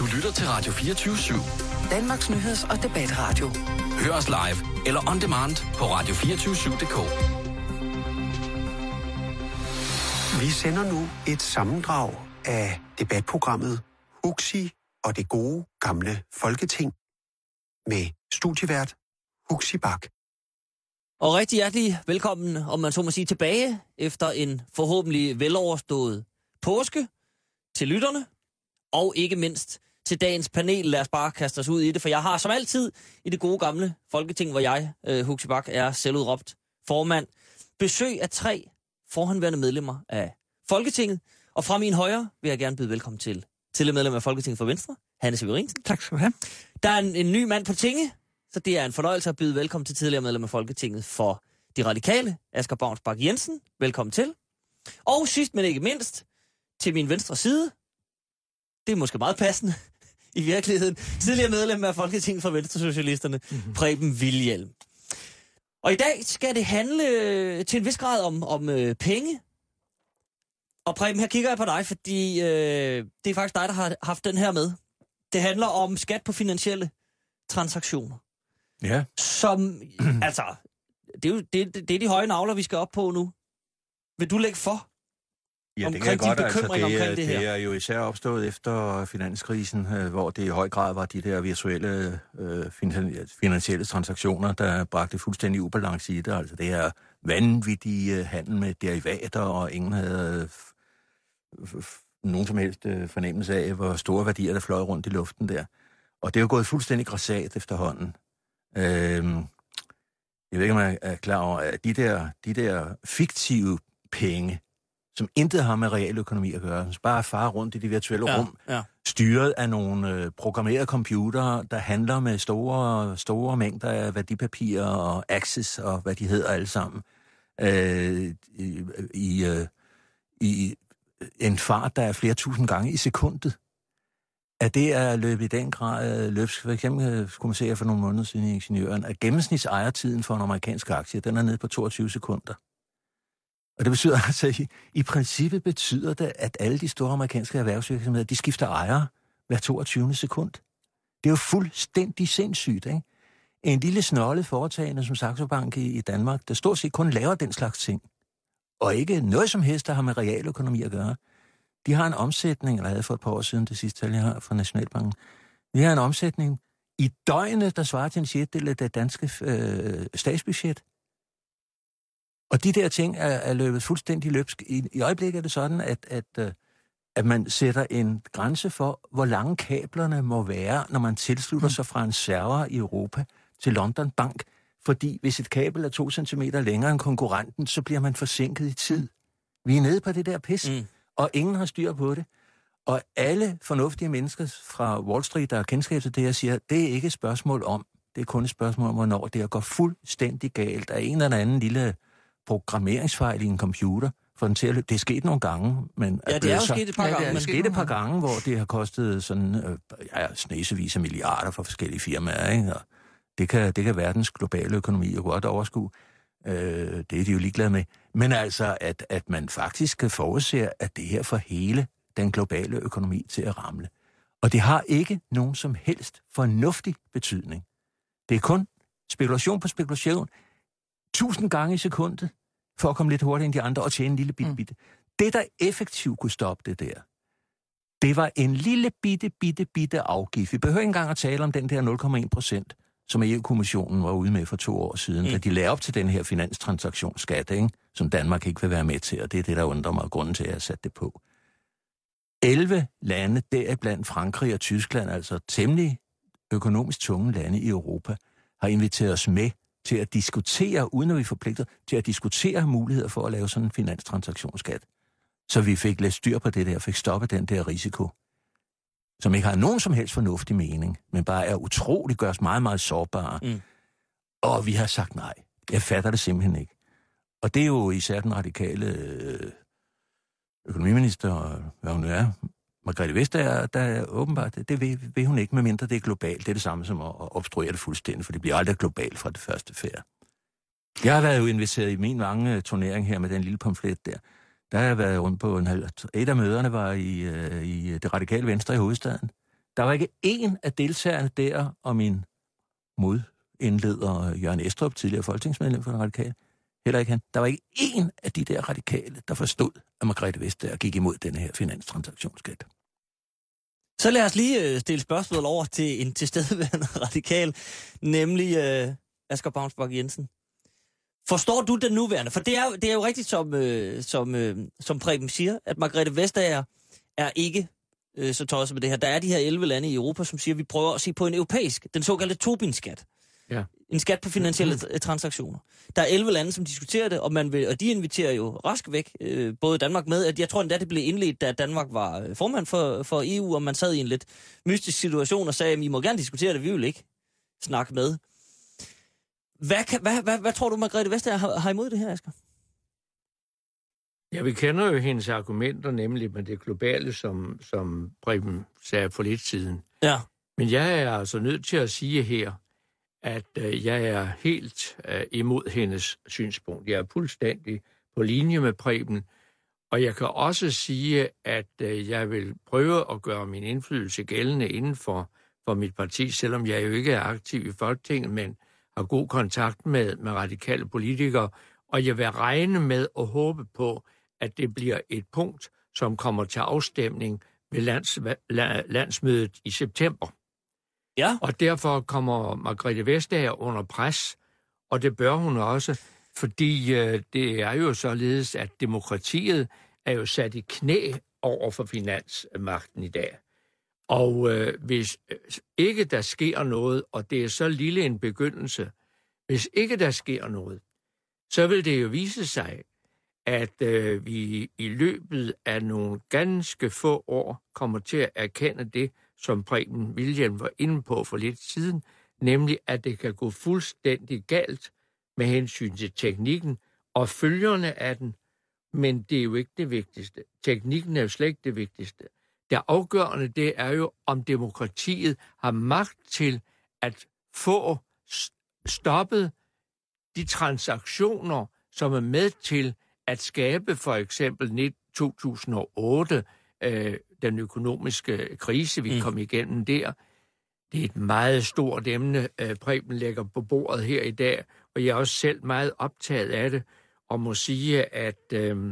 lytter til Radio 24/7. Danmarks nyheds- og debatradio. Hør os live eller on demand på radio247.dk. Vi sender nu et sammendrag af debatprogrammet Huxi og det gode gamle Folketing med studievært Huxi Bak. Og rigtig hjertelig velkommen, om man så må sige, tilbage efter en forhåbentlig veloverstået påske til lytterne, og ikke mindst til dagens panel. Lad os bare kaste os ud i det, for jeg har som altid i det gode gamle Folketing, hvor jeg, Huxi Bak, er selvudråbt formand, besøg af 3 forhenværende medlemmer af Folketinget. Og fra min højre vil jeg gerne byde velkommen til medlem af Folketinget for Venstre, Hanne Severinsen. Tak skal du have. Der er en ny mand på tinge, så det er en fornøjelse at byde velkommen til tidligere medlem af Folketinget for De Radikale, Asger Baunsbak Jensen. Velkommen til. Og sidst, men ikke mindst, til min venstre side, det er måske meget passende i virkeligheden, tidligere medlem af Folketinget for Venstresocialisterne, Preben Wilhjelm. Og i dag skal det handle til en vis grad om penge. Og Preben, her kigger jeg på dig, fordi det er faktisk dig, der har haft den her med. Det handler om skat på finansielle transaktioner. Ja. Som, altså, det er de høje nagler, vi skal op på nu. Vil du lægge for? Ja, det kan jeg godt. Altså, det her? Det er jo især opstået efter finanskrisen, hvor det i høj grad var de der virtuelle finansielle transaktioner, der bragte fuldstændig ubalance i det. Altså det er vanvittige handel med derivater, og ingen havde nogen som helst fornemmelse af, hvor store værdier der fløj rundt i luften der. Og det er jo gået fuldstændig grassat efterhånden. Jeg ved ikke, om jeg er klar over, at de der fiktive penge, som intet har med realøkonomi at gøre, som bare farer rundt i de virtuelle rum, styret af nogle programmerede computere, der handler med store mængder af værdipapirer og access og hvad de hedder alle sammen, i en fart, der er flere tusind gange i sekundet. At det er løbet i den grad løbsk. For eksempel skulle man se for nogle måneder siden i Ingeniøren, at gennemsnitsejertiden for en amerikansk aktie, den er nede på 22 sekunder. Og det betyder altså, i princippet betyder det, at alle de store amerikanske erhvervsvirksomheder, de skifter ejere hver 22. sekund. Det er jo fuldstændig sindssygt, ikke? En lille snollet foretagende som Saxo Bank i Danmark, der stort set kun laver den slags ting, og ikke noget som helst, der har med realøkonomi at gøre. De har en omsætning, eller havde for et par år siden, det sidste tal, jeg har fra Nationalbanken, de har en omsætning i døgnet, der svarer til en sjettedel af det danske statsbudget. Og de der ting er løbet fuldstændig løbsk. I øjeblikket er det sådan, at man sætter en grænse for, hvor lange kablerne må være, når man tilslutter sig fra en server i Europa til London Bank. Fordi hvis et kabel er 2 centimeter længere end konkurrenten, så bliver man forsinket i tid. Vi er nede på det der pis, og ingen har styr på det. Og alle fornuftige mennesker fra Wall Street, der har kendskab til det her, siger, det er ikke et spørgsmål om, det er kun et spørgsmål om, hvornår det går fuldstændig galt af en eller anden lille programmeringsfejl i en computer, for den til at løbe. Det er sket nogle gange, men... Ja, det er jo sket et par gange. Det er sket et par gange, hvor det har kostet sådan, snesevis af milliarder for forskellige firmaer, ikke? Og det kan verdens globale økonomi jo godt overskue. Det er de jo ligeglade med. Men altså, at man faktisk kan forudse, at det her får hele den globale økonomi til at ramle. Og det har ikke nogen som helst fornuftig betydning. Det er kun spekulation på spekulation, 1000 gange i sekundet, for at komme lidt hurtigere end de andre og tjene en lille bitte. Det, der effektivt kunne stoppe det der, det var en lille bitte afgift. Vi behøver ikke engang at tale om den der 0,1%, som EU-kommissionen var ude med for 2 år siden, da de lagde op til den her finanstransaktionsskat, ikke? Som Danmark ikke vil være med til, og det er det, der undrer mig, grunden til, at jeg satte det på. 11 lande, deriblandt Frankrig og Tyskland, altså temmelig økonomisk tunge lande i Europa, har inviteret os med til at diskutere, uden at vi forpligter, til at diskutere muligheder for at lave sådan en finanstransaktionsskat. Så vi fik lidt styr på det der, fik stoppet den der risiko, som ikke har nogen som helst fornuftig mening, men bare er utroligt, gør os meget, meget sårbare. Og vi har sagt nej. Jeg fatter det simpelthen ikke. Og det er jo især den radikale økonomiminister, hvad hun er, Margrethe Vestager, der er åbenbart, det vil hun ikke, medmindre det er globalt. Det er det samme som at obstruere det fuldstændig, for det bliver aldrig globalt fra det første færd. Jeg har været jo inviteret i min mange turnering her med den lille pamflet der. Der har jeg været rundt på et af møderne var i det radikale Venstre i hovedstaden. Der var ikke én af deltagerne der, og min modindleder Jørgen Estrup, tidligere folketingsmedlem for den radikale, heller ikke han. Der var ikke én af de der radikale, der forstod, at Margrethe Vestager gik imod denne her finanstransaktionsskat. Så lad os lige stille spørgsmål over til en tilstedeværende radikal, nemlig Asger Baunsbach Jensen. Forstår du den nuværende? For det er jo rigtigt, som Preben siger, at Margrethe Vestager er ikke så tosset med det her. Der er de her 11 lande i Europa, som siger, at vi prøver at se på en europæisk, den såkaldte Tobin-skat. Ja. En skat på finansielle transaktioner. Der er 11 lande, som diskuterer det, og de inviterer jo rask væk, både Danmark med. At jeg tror endda, det blev indledt, da Danmark var formand for EU, og man sad i en lidt mystisk situation og sagde, at I må gerne diskutere det, vi vil ikke snakke med. Hvad tror du, Margrethe Vestager har imod det her, Asger? Ja, vi kender jo hendes argumenter, nemlig med det globale, som Preben sagde for lidt siden. Ja. Men jeg er altså nødt til at sige her, at jeg er helt imod hendes synspunkt. Jeg er fuldstændig på linje med Preben, og jeg kan også sige, at jeg vil prøve at gøre min indflydelse gældende inden for mit parti, selvom jeg jo ikke er aktiv i Folketinget, men har god kontakt med radikale politikere, og jeg vil regne med og håbe på, at det bliver et punkt, som kommer til afstemning ved landsmødet i september. Ja. Og derfor kommer Margrethe Vestager under pres, og det bør hun også, fordi det er jo således, at demokratiet er jo sat i knæ over for finansmagten i dag. Og hvis ikke der sker noget, og det er så lille en begyndelse, hvis ikke der sker noget, så vil det jo vise sig, at vi i løbet af nogle ganske få år kommer til at erkende det, som Preben Wilhjelm var inde på for lidt siden, nemlig at det kan gå fuldstændig galt med hensyn til teknikken og følgerne af den, men det er jo ikke det vigtigste. Teknikken er jo slet ikke det vigtigste. Det afgørende, det er jo, om demokratiet har magt til at få stoppet de transaktioner, som er med til at skabe for eksempel 2008, den økonomiske krise, vi kom igennem der. Det er et meget stort emne, Preben lægger på bordet her i dag, og jeg er også selv meget optaget af det, og må sige, at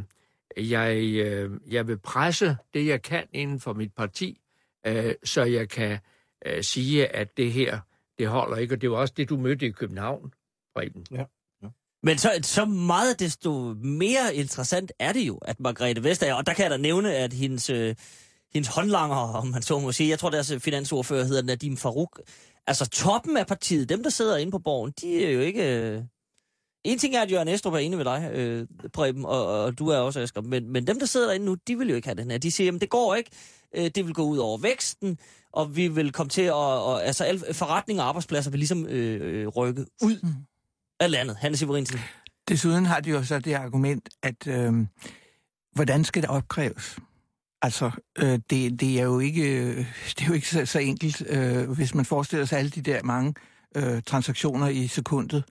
jeg vil presse det, jeg kan inden for mit parti, så jeg kan sige, at det her, det holder ikke, og det var også det, du mødte i København, Preben. Ja. Men så meget desto mere interessant er det jo, at Margrethe Vestager, og der kan jeg da nævne, at hendes håndlanger, om man så må sige, jeg tror deres finansordfører hedder Nadim Farouk, altså toppen af partiet, dem der sidder inde på borgen, de er jo ikke... En ting er, at Jørgen Estrup er enig med dig, Preben, og du er også, Asger, men dem der sidder derinde nu, de vil jo ikke have den her. De siger, at det går ikke, det vil gå ud over væksten, og vi vil komme til at altså alle forretninger og arbejdspladser vil ligesom rykke ud af landet. Hanne Severinsen. Desuden har de jo så det argument, at hvordan skal det opkræves? Altså, det er jo ikke så enkelt, hvis man forestiller sig alle de der mange transaktioner i sekundet.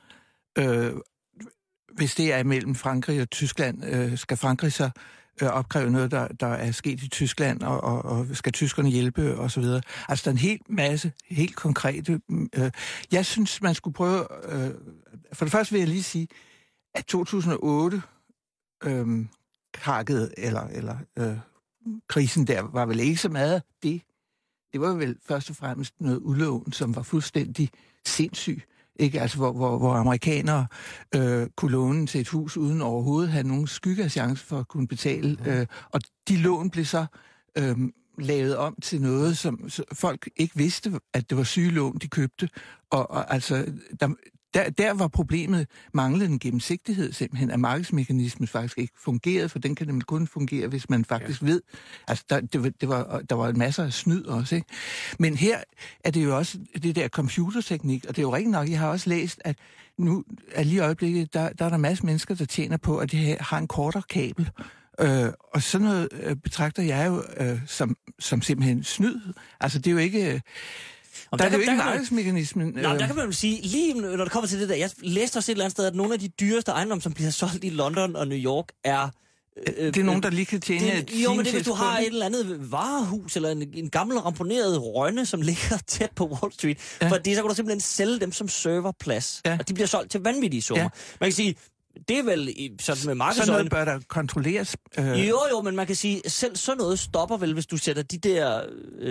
Hvis det er mellem Frankrig og Tyskland, skal Frankrig så opkræve noget, der er sket i Tyskland, og skal tyskerne hjælpe, og så videre. Altså, der er en hel masse helt konkrete... Jeg synes, man skulle prøve... For det første vil jeg lige sige, at 2008 krakket, eller krisen der, var vel ikke så meget det. Det var vel først og fremmest noget udlån, som var fuldstændig sindssyg. Ikke? Altså, hvor amerikanere kunne låne til et hus uden overhovedet have nogen skygge af chance for at kunne betale. Og de lån blev så lavet om til noget, som folk ikke vidste, at det var sygelån, de købte. Og altså, der var problemet manglende gennemsigtighed simpelthen, at markedsmekanismen faktisk ikke fungerede, for den kan nemlig kun fungere, hvis man faktisk ved. Altså, der var en masse af snyd også, ikke? Men her er det jo også det der computerteknik, og det er jo rigtigt nok, jeg har også læst, at nu, at lige i øjeblikket, der er der en masse mennesker, der tjener på, at det har en kortere kabel. Og sådan noget betragter jeg jo som simpelthen snyd. Altså, det er jo ikke... Der er jo ikke markedsmekanismen. Nej, der kan man jo sige, lige når det kommer til det der, jeg læste også et eller andet sted, at nogle af de dyreste ejendomme, som bliver solgt i London og New York, er Det er nogen, der lige kan tjene jo, men det hvis du har et eller andet varehus, eller en gammel ramponeret rønne, som ligger tæt på Wall Street, fordi så kan du simpelthen sælge dem som serverplads, og de bliver solgt til vanvittige summer. Man kan sige, det er vel sådan med markedsøjne... Sådan noget bør der kontrolleres. Jo, men man kan sige, selv sådan noget stopper vel, hvis du sætter de der...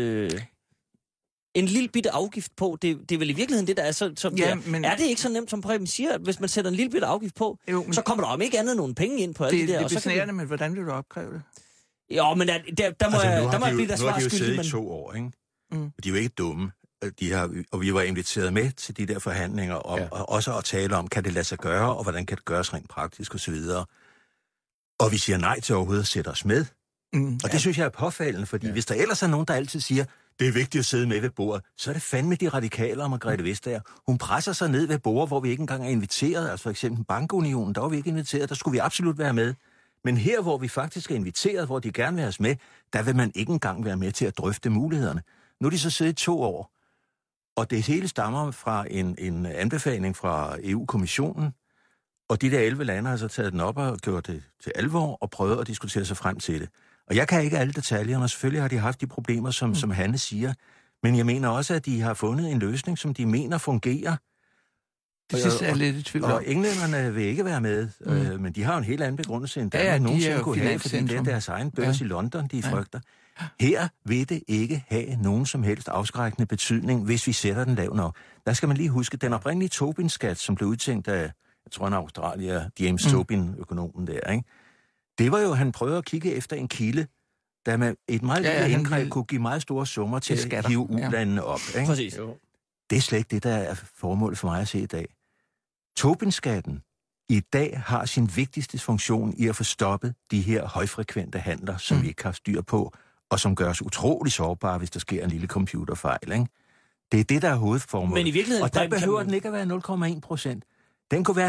en lille bitte afgift på, det er vel i virkeligheden det, der er så... Men er det ikke så nemt, som Preben siger, at hvis man sætter en lille bitte afgift på, så kommer der om ikke andet nogen penge ind på alt det der. Det er besnærende, men hvordan vil du opkræve det? Jo, men der må jeg blive der svar skyldig. Nu har de jo siddet i 2 år, ikke? De er jo ikke dumme. Og vi var inviteret med til de der forhandlinger om, og også at tale om, kan det lade sig gøre, og hvordan kan det gøres rent praktisk osv. Og vi siger nej til overhovedet at sætte os med. Og det synes jeg er påfaldende, fordi hvis der ellers er nogen, der altid siger, det er vigtigt at sidde med ved bordet, så er det fandme de radikale og Margrethe Vestager. Hun presser sig ned ved bordet, hvor vi ikke engang er inviteret. Altså for eksempel Bankunionen, der var vi ikke inviteret, der skulle vi absolut være med. Men her, hvor vi faktisk er inviteret, hvor de gerne vil have os med, der vil man ikke engang være med til at drøfte mulighederne. Nu er de så siddet i 2 år, og det hele stammer fra en anbefaling fra EU-kommissionen, og de der 11 lande har så taget den op og gjort det til alvor og prøvet at diskutere sig frem til det. Og jeg kan ikke alle detaljerne, og selvfølgelig har de haft de problemer, som Hanne siger, men jeg mener også, at de har fundet en løsning, som de mener fungerer. Det synes jeg er lidt i tvivl om. Og englænderne vil ikke være med, men de har jo en helt anden begrundelse end Danmark nogensinde kunne have, fordi det er deres egen børs i London, de frygter. Her vil det ikke have nogen som helst afskrækkende betydning, hvis vi sætter den lav nok. Der skal man lige huske, den oprindelige Tobin-skat, som blev udtænkt af, jeg tror, en Australier, James Tobin, økonomen der, ikke? Det var jo, han prøvede at kigge efter en kilde, der med et meget lille indgreb kunne give meget store summer til at hive ulandene op. Ikke? Præcis. Det er slet ikke det, der er formålet for mig at se i dag. Tobin-skatten i dag har sin vigtigste funktion i at få stoppet de her højfrekvente handler, som vi ikke har styr på, og som gør os utrolig sårbare, hvis der sker en lille computerfejl. Ikke? Det er det, der er hovedformålet. Men i virkeligheden, og der behøver den ikke at være 0,1%. Den kunne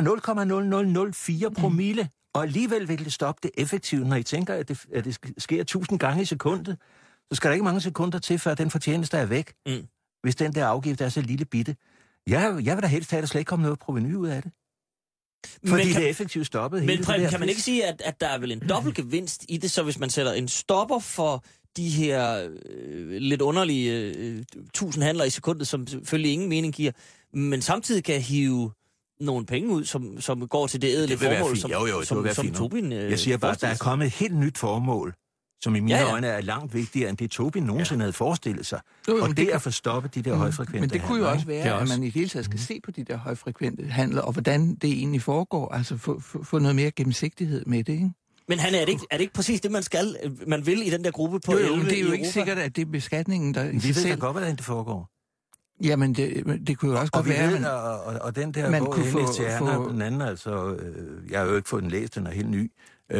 være 0,0004 promille. Og alligevel vil det stoppe det effektivt, når I tænker, at det sker 1000 gange i sekundet. Så skal der ikke mange sekunder til, før den fortjeneste er væk. Hvis den der afgift er så lille bitte. Jeg vil da helst have, at der slet ikke kommer noget provenu ud af det. Fordi det er effektivt stoppet. Men Preben, kan man ikke sige, at der er vel en dobbelt gevinst i det, så hvis man sætter en stopper for de her lidt underlige 1000 handler i sekundet, som selvfølgelig ingen mening giver, men samtidig kan hive nogle penge ud, som går til det ædle formål, som Tobin... Jeg siger bare, at der er kommet et helt nyt formål, som i mine øjne er langt vigtigere, end det Tobin nogensinde havde forestillet sig. Og det er at få stoppet de der højfrekvente handler. Men det kunne jo også være, at man i det hele taget skal se på de der højfrekvente handler, og hvordan det egentlig foregår, altså få noget mere gennemsigtighed med det, ikke? Men han, er det ikke præcis det, man vil i den der gruppe på 11 i Europa? Det er jo ikke sikkert, at det er beskatningen, der... Vi ved da godt, hvordan det foregår. Jamen, det kunne jo også godt være... Og den der bog, Henrik den anden, altså... jeg har jo ikke fået den læst, den er helt ny,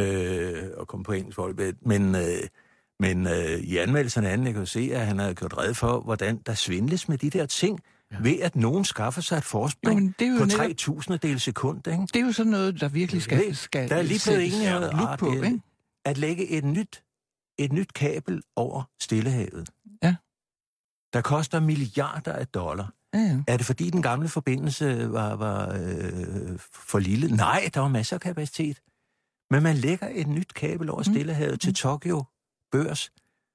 og kom på engelsk folk, men i anmeldelserne anden, jeg kan jo se, at han har gjort rede for, hvordan der svindles med de der ting, ved at nogen skaffer sig et forspring på 3.000 sekund, ikke? Det er jo sådan noget, der virkelig skal der er lige blevet enighed på, ikke? At lægge et nyt kabel over Stillehavet. Ja. Der koster milliarder af dollar. Ja. Er det fordi den gamle forbindelse var for lille? Nej, der var masser af kapacitet. Men man lægger et nyt kabel over Stillehavet til Tokyo Børs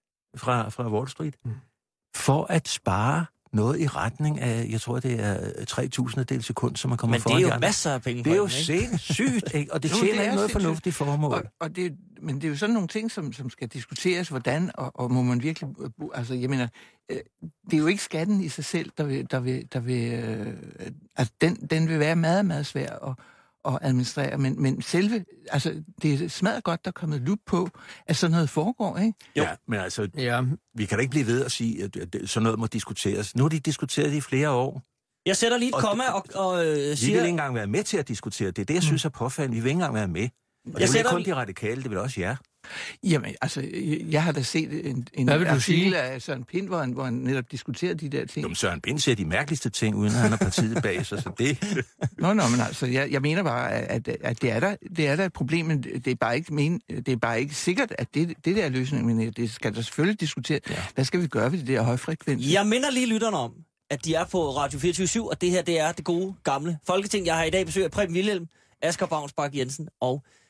fra Wall Street for at spare noget i retning af, jeg tror, det er 3.000 sekund, som man kommer foran. Men det er jo masser af penge. Det er jo sindssygt, ikke? Og det tjener ikke noget fornuftigt formål. Men det er jo sådan nogle ting, som skal diskuteres, hvordan, og må man virkelig... Altså, jeg mener, det er jo ikke skatten i sig selv, der vil altså, den vil være meget, meget svær at administrere, men selve... Altså, det er smadret godt, der er kommet lup på, at sådan noget foregår, ikke? Jo. Ja, men altså, vi kan da ikke blive ved at sige, at sådan noget må diskuteres. Nu har de diskuteret det i flere år. Jeg sætter lige et komma og siger... Vi vil ikke engang være med til at diskutere det. Det, jeg synes er påfaldende. Vi vil ikke engang være med. Og det er kun de radikale, det vil også jer. Jamen, altså, jeg har da set en artikel af Søren Pind, hvor han netop diskuterer de der ting. Jamen, Søren Pind siger de mærkeligste ting, uden at han har partiet bag sig, så det... men altså, jeg mener bare, at det er der et problem, men det er bare ikke sikkert, at det der er løsningen, men det skal der selvfølgelig diskutere. Ja. Hvad skal vi gøre ved det der højfrekvente? Jeg minder lige lytterne om, at de er på Radio 24/7, og det her, det er det gode, gamle Folketing. Jeg har i dag besøg af Preben Wilhjelm, Asger Baunsbak Jensen og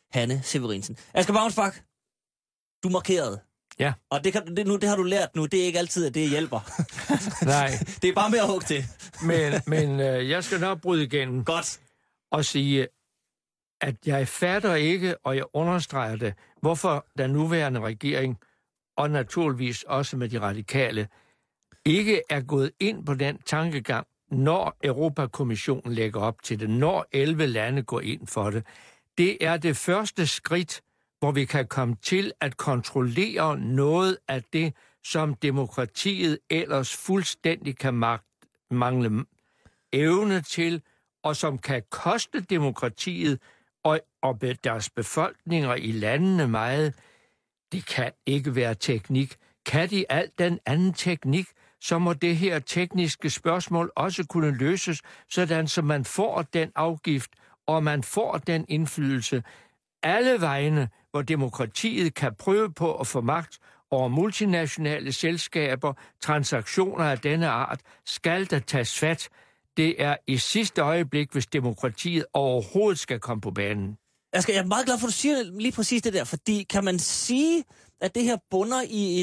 Hanne Severinsen. Asger Baunsbak, du markerede. Ja. Og det har du lært nu. Det er ikke altid, at det hjælper. Nej. Det er bare med at hugge til. Men jeg skal nok bryde igennem. Godt. Og sige, at jeg fatter ikke, og jeg understreger det, hvorfor den nuværende regering, og naturligvis også med de radikale, ikke er gået ind på den tankegang, når Europakommissionen lægger op til det, når 11 lande går ind for det. Det er det første skridt, hvor vi kan komme til at kontrollere noget af det, som demokratiet ellers fuldstændig kan mangle evne til, og som kan koste demokratiet og deres befolkninger i landene meget. Det kan ikke være teknik. Kan de alt den anden teknik, så må det her tekniske spørgsmål også kunne løses, sådan så man får den afgift, og man får den indflydelse alle vegne, hvor demokratiet kan prøve på at få magt over multinationale selskaber, transaktioner af denne art, skal der tages fat. Det er i sidste øjeblik, hvis demokratiet overhovedet skal komme på banen. Jeg er meget glad for, at du siger lige præcis det der, fordi kan man sige, at det her bunder i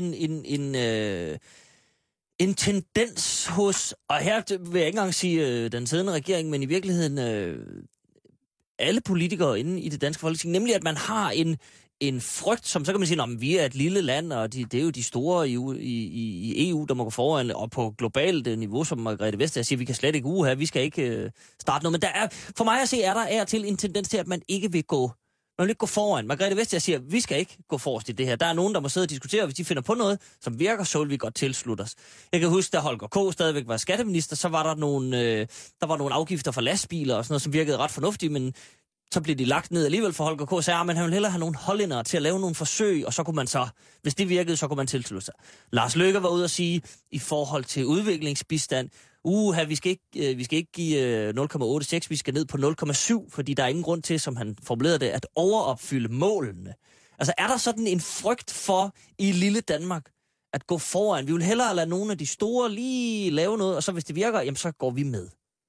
en tendens hos, og her vil jeg ikke engang sige den siddende regering, men i virkeligheden alle politikere inde i det danske folketing, nemlig at man har en frygt, som så kan man sige, at vi er et lille land, og det er jo de store i EU, der må gå foran, og på globalt niveau, som Margrethe Vestager siger, vi kan slet ikke vi skal ikke starte noget. Men der er, for mig at se, er der til en tendens til, at man ikke vil gå foran. Margrethe Vestager siger, vi skal ikke gå forrest i det her. Der er nogen, der må sidde og diskutere, hvis de finder på noget, som virker, så vil vi godt tilslutte os. Jeg kan huske, da Holger K. stadigvæk var skatteminister, så var der nogle afgifter for lastbiler og sådan noget, som virkede ret fornuftigt, men så blev de lagt ned alligevel for Holger K. Så men han ville hellere have nogle hollændere til at lave nogle forsøg, og så kunne man så, hvis det virkede, så kunne man tilslutte sig. Lars Løkke var ude at sige, i forhold til udviklingsbistand, vi skal ikke give 0,86, vi skal ned på 0,7, fordi der er ingen grund til, som han formulerede det, at overopfylde målene. Altså er der sådan en frygt for i lille Danmark at gå foran? Vi vil hellere lade nogle af de store lige lave noget, og så hvis det virker, jamen så går vi med.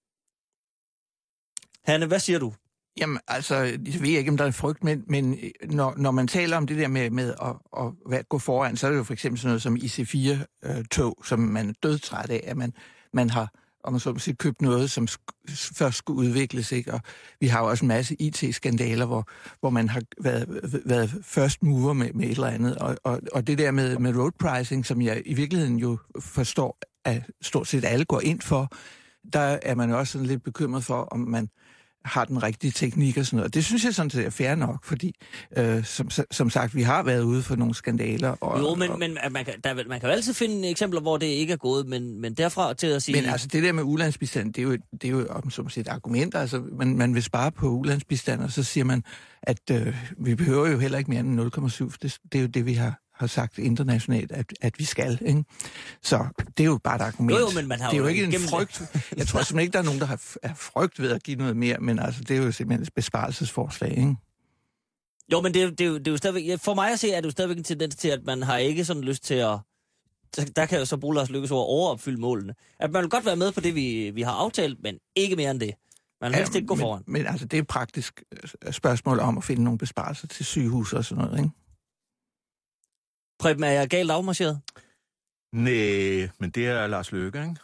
Hanne, hvad siger du? Jamen, altså, jeg ved ikke, om der er en frygt, men når man taler om det der med at gå foran, så er det jo for eksempel sådan noget som IC4-tog, som man er dødtræt af, at man har, om man så må sige, købt noget, som først skulle udvikles, ikke? Og vi har jo også en masse IT-skandaler, hvor man har været first mover med et eller andet, og det der med road pricing, som jeg i virkeligheden jo forstår, at stort set alle går ind for, der er man jo også sådan lidt bekymret for, om man har den rigtige teknik og sådan noget. Det synes jeg sådan set er fair nok, fordi som sagt, vi har været ude for nogle skandaler. Jo, men man kan jo altid finde eksempler, hvor det ikke er gået, men derfra til at sige... Men altså det der med ulandsbistand, det er jo som et argument. Altså man vil spare på ulandsbistand, og så siger man, at vi behøver jo heller ikke mere end 0,7. Det er jo det, vi har sagt internationalt, at vi skal, ikke? Så det er jo bare et argument. Jo, men man har det er jo ikke en frygt. Jeg tror simpelthen ikke, der er nogen, der har frygt ved at give noget mere, men altså, det er jo simpelthen et besparelsesforslag, ikke? Jo, men det er jo stadigvæk... For mig at se, er det jo stadigvæk en tendens til, at man har ikke sådan lyst til at... Der kan jo så bruge Lars Løkkes ord overopfylde målene. At man vil godt være med på det, vi har aftalt, men ikke mere end det. Man vil helst ikke gå foran. Men altså, det er et praktisk spørgsmål om at finde nogle besparelser til sygehus og sådan noget, ikke? Preben, er jeg galt afmarcheret? Nej, men det er Lars Løkke, ikke?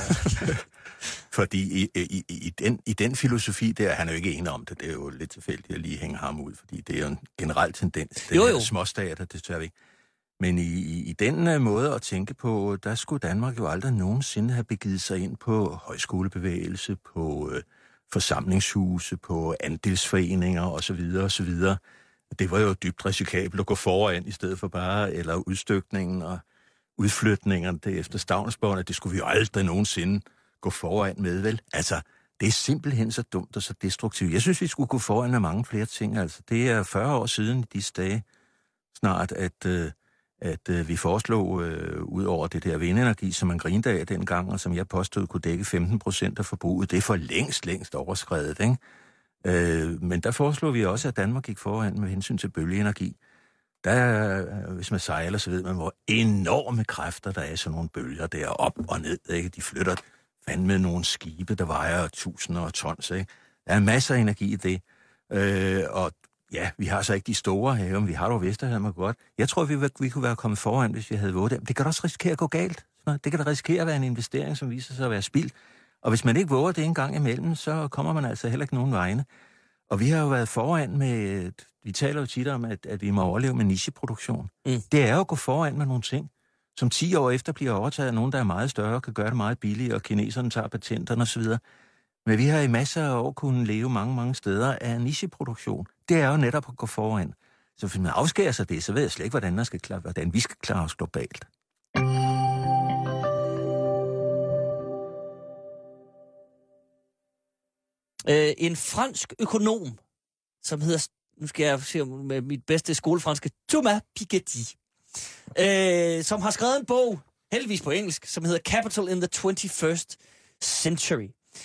Fordi i den filosofi der, han er jo ikke enig om det, det er jo lidt tilfældigt at lige hænge ham ud, fordi det er jo en generel tendens. Det er småstater, det tør vi ikke. Men i den måde at tænke på, der skulle Danmark jo aldrig nogensinde have begivet sig ind på højskolebevægelse, på forsamlingshuse, på andelsforeninger osv. osv. Det var jo dybt risikabelt at gå foran, i stedet for bare, eller udstykningen og udflytningerne det efter Stavnsborgerne, det skulle vi jo aldrig nogensinde gå foran med, vel? Altså, det er simpelthen så dumt og så destruktivt. Jeg synes, vi skulle gå foran med mange flere ting. Altså, det er 40 år siden i disse dage snart, at vi foreslog ud over det der vindenergi, som man grinede af dengang, og som jeg påstod kunne dække 15% af forbruget. Det er for længst overskredet, ikke? Men der foreslår vi også, at Danmark gik foran med hensyn til bølgeenergi. Der, hvis man sejler, så ved man, hvor enorme kræfter der er i sådan nogle bølger der op og ned. Ikke? De flytter fandme nogle skibe, der vejer tusinder af tons. Ikke? Der er masser af energi i det. Og Ja, vi har så ikke de store haver, men vi har dog Vesterhavet godt. Jeg tror, vi kunne være kommet foran, hvis vi havde våget dem. Det kan da også risikere at gå galt. Det kan da risikere at være en investering, som viser sig at være spild. Og hvis man ikke våger det en gang imellem, så kommer man altså heller ikke nogen vegne. Og vi har jo været foran med... Vi taler jo tit om, at vi må overleve med nicheproduktion. Det er jo at gå foran med nogle ting, som 10 år efter bliver overtaget af nogen, der er meget større og kan gøre det meget billigere, og kineserne tager patenterne osv. Men vi har i masser af år kunnet leve mange steder af nicheproduktion. Det er jo netop at gå foran. Så hvis man afskærer sig det, så ved jeg slet ikke, hvordan vi skal klare os globalt. En fransk økonom, som hedder, nu skal jeg se med mit bedste skolefranske, Thomas Piketty, som har skrevet en bog, heldigvis på engelsk, som hedder Capital in the 21st Century.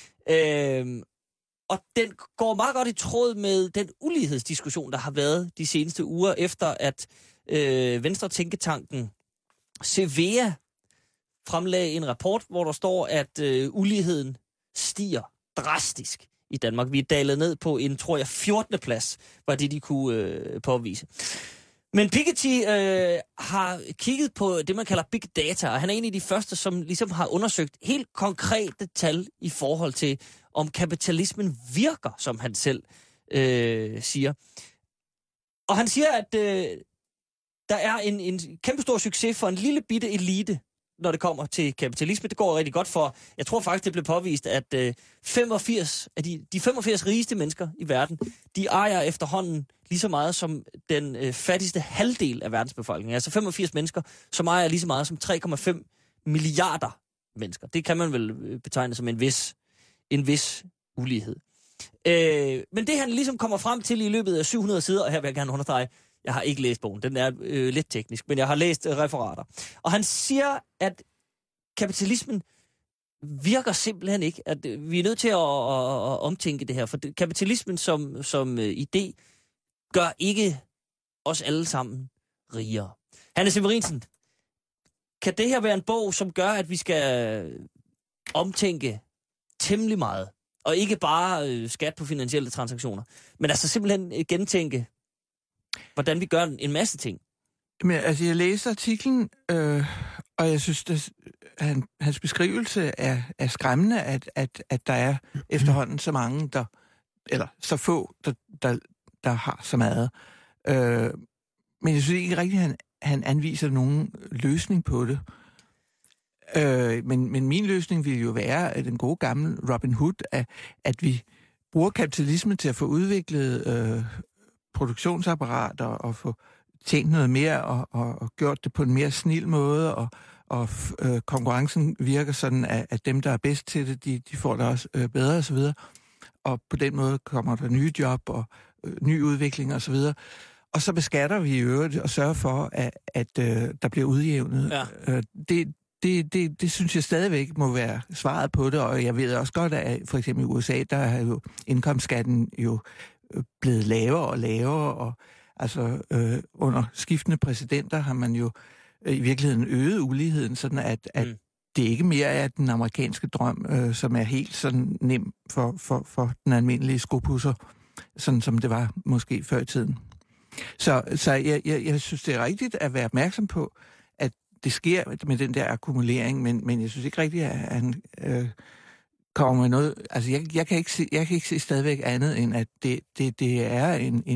Og den går meget godt i tråd med den ulighedsdiskussion, der har været de seneste uger, efter at Venstre Tænketanken Cevea fremlagde en rapport, hvor der står, at uligheden stiger drastisk i Danmark. Vi er dalet ned på en, tror jeg, 14. plads, var det, de kunne påvise. Men Piketty har kigget på det, man kalder big data, og han er en af de første, som ligesom har undersøgt helt konkrete tal i forhold til, om kapitalismen virker, som han selv siger. Og han siger, at der er en kæmpestor succes for en lille bitte elite, når det kommer til kapitalisme. Det går rigtig godt for, jeg tror faktisk, det blev påvist, at 85 af de 85 rigeste mennesker i verden, de ejer efterhånden lige så meget som den fattigste halvdel af verdens befolkning. Altså 85 mennesker, som ejer lige så meget som 3,5 milliarder mennesker. Det kan man vel betegne som en vis ulighed. Men det han ligesom kommer frem til i løbet af 700 sider, og her vil jeg gerne understrege, jeg har ikke læst bogen, den er lidt teknisk, men jeg har læst referater. Og han siger, at kapitalismen virker simpelthen ikke. At vi er nødt til at omtænke det her, for kapitalismen som idé gør ikke os alle sammen rigere. Hanne Severinsen, kan det her være en bog, som gør, at vi skal omtænke temmelig meget, og ikke bare skat på finansielle transaktioner, men altså simpelthen gentænke, hvordan vi gør en masse ting? Men altså, jeg læser artiklen, og jeg synes, hans beskrivelse er skræmmende, at der er efterhånden så mange, eller så få, der har så meget. Men jeg synes ikke rigtigt, at han anviser nogen løsning på det. Men min løsning ville jo være, at den gode gamle Robin Hood, at vi bruger kapitalismen til at få udviklet produktionsapparater og få tjent noget mere og gjort det på en mere snil måde, og konkurrencen virker sådan, at dem, der er bedst til det, de får det også bedre osv. Og på den måde kommer der nye job og ny udvikling osv. Og så beskatter vi i øvrigt og sørger for, at der bliver udjævnet. Ja. Det synes jeg stadigvæk må være svaret på det, og jeg ved også godt, at for eksempel i USA, der er jo indkomstskatten jo blevet lavere og lavere, og altså under skiftende præsidenter har man jo i virkeligheden øget uligheden, sådan at det ikke mere er den amerikanske drøm, som er helt sådan nem for den almindelige skopusser, sådan som det var måske før i tiden. Så jeg synes, det er rigtigt at være opmærksom på, at det sker med den der akkumulering, men jeg synes ikke rigtigt, at han kommer med noget. Altså, jeg kan ikke se stadigvæk andet, end at det er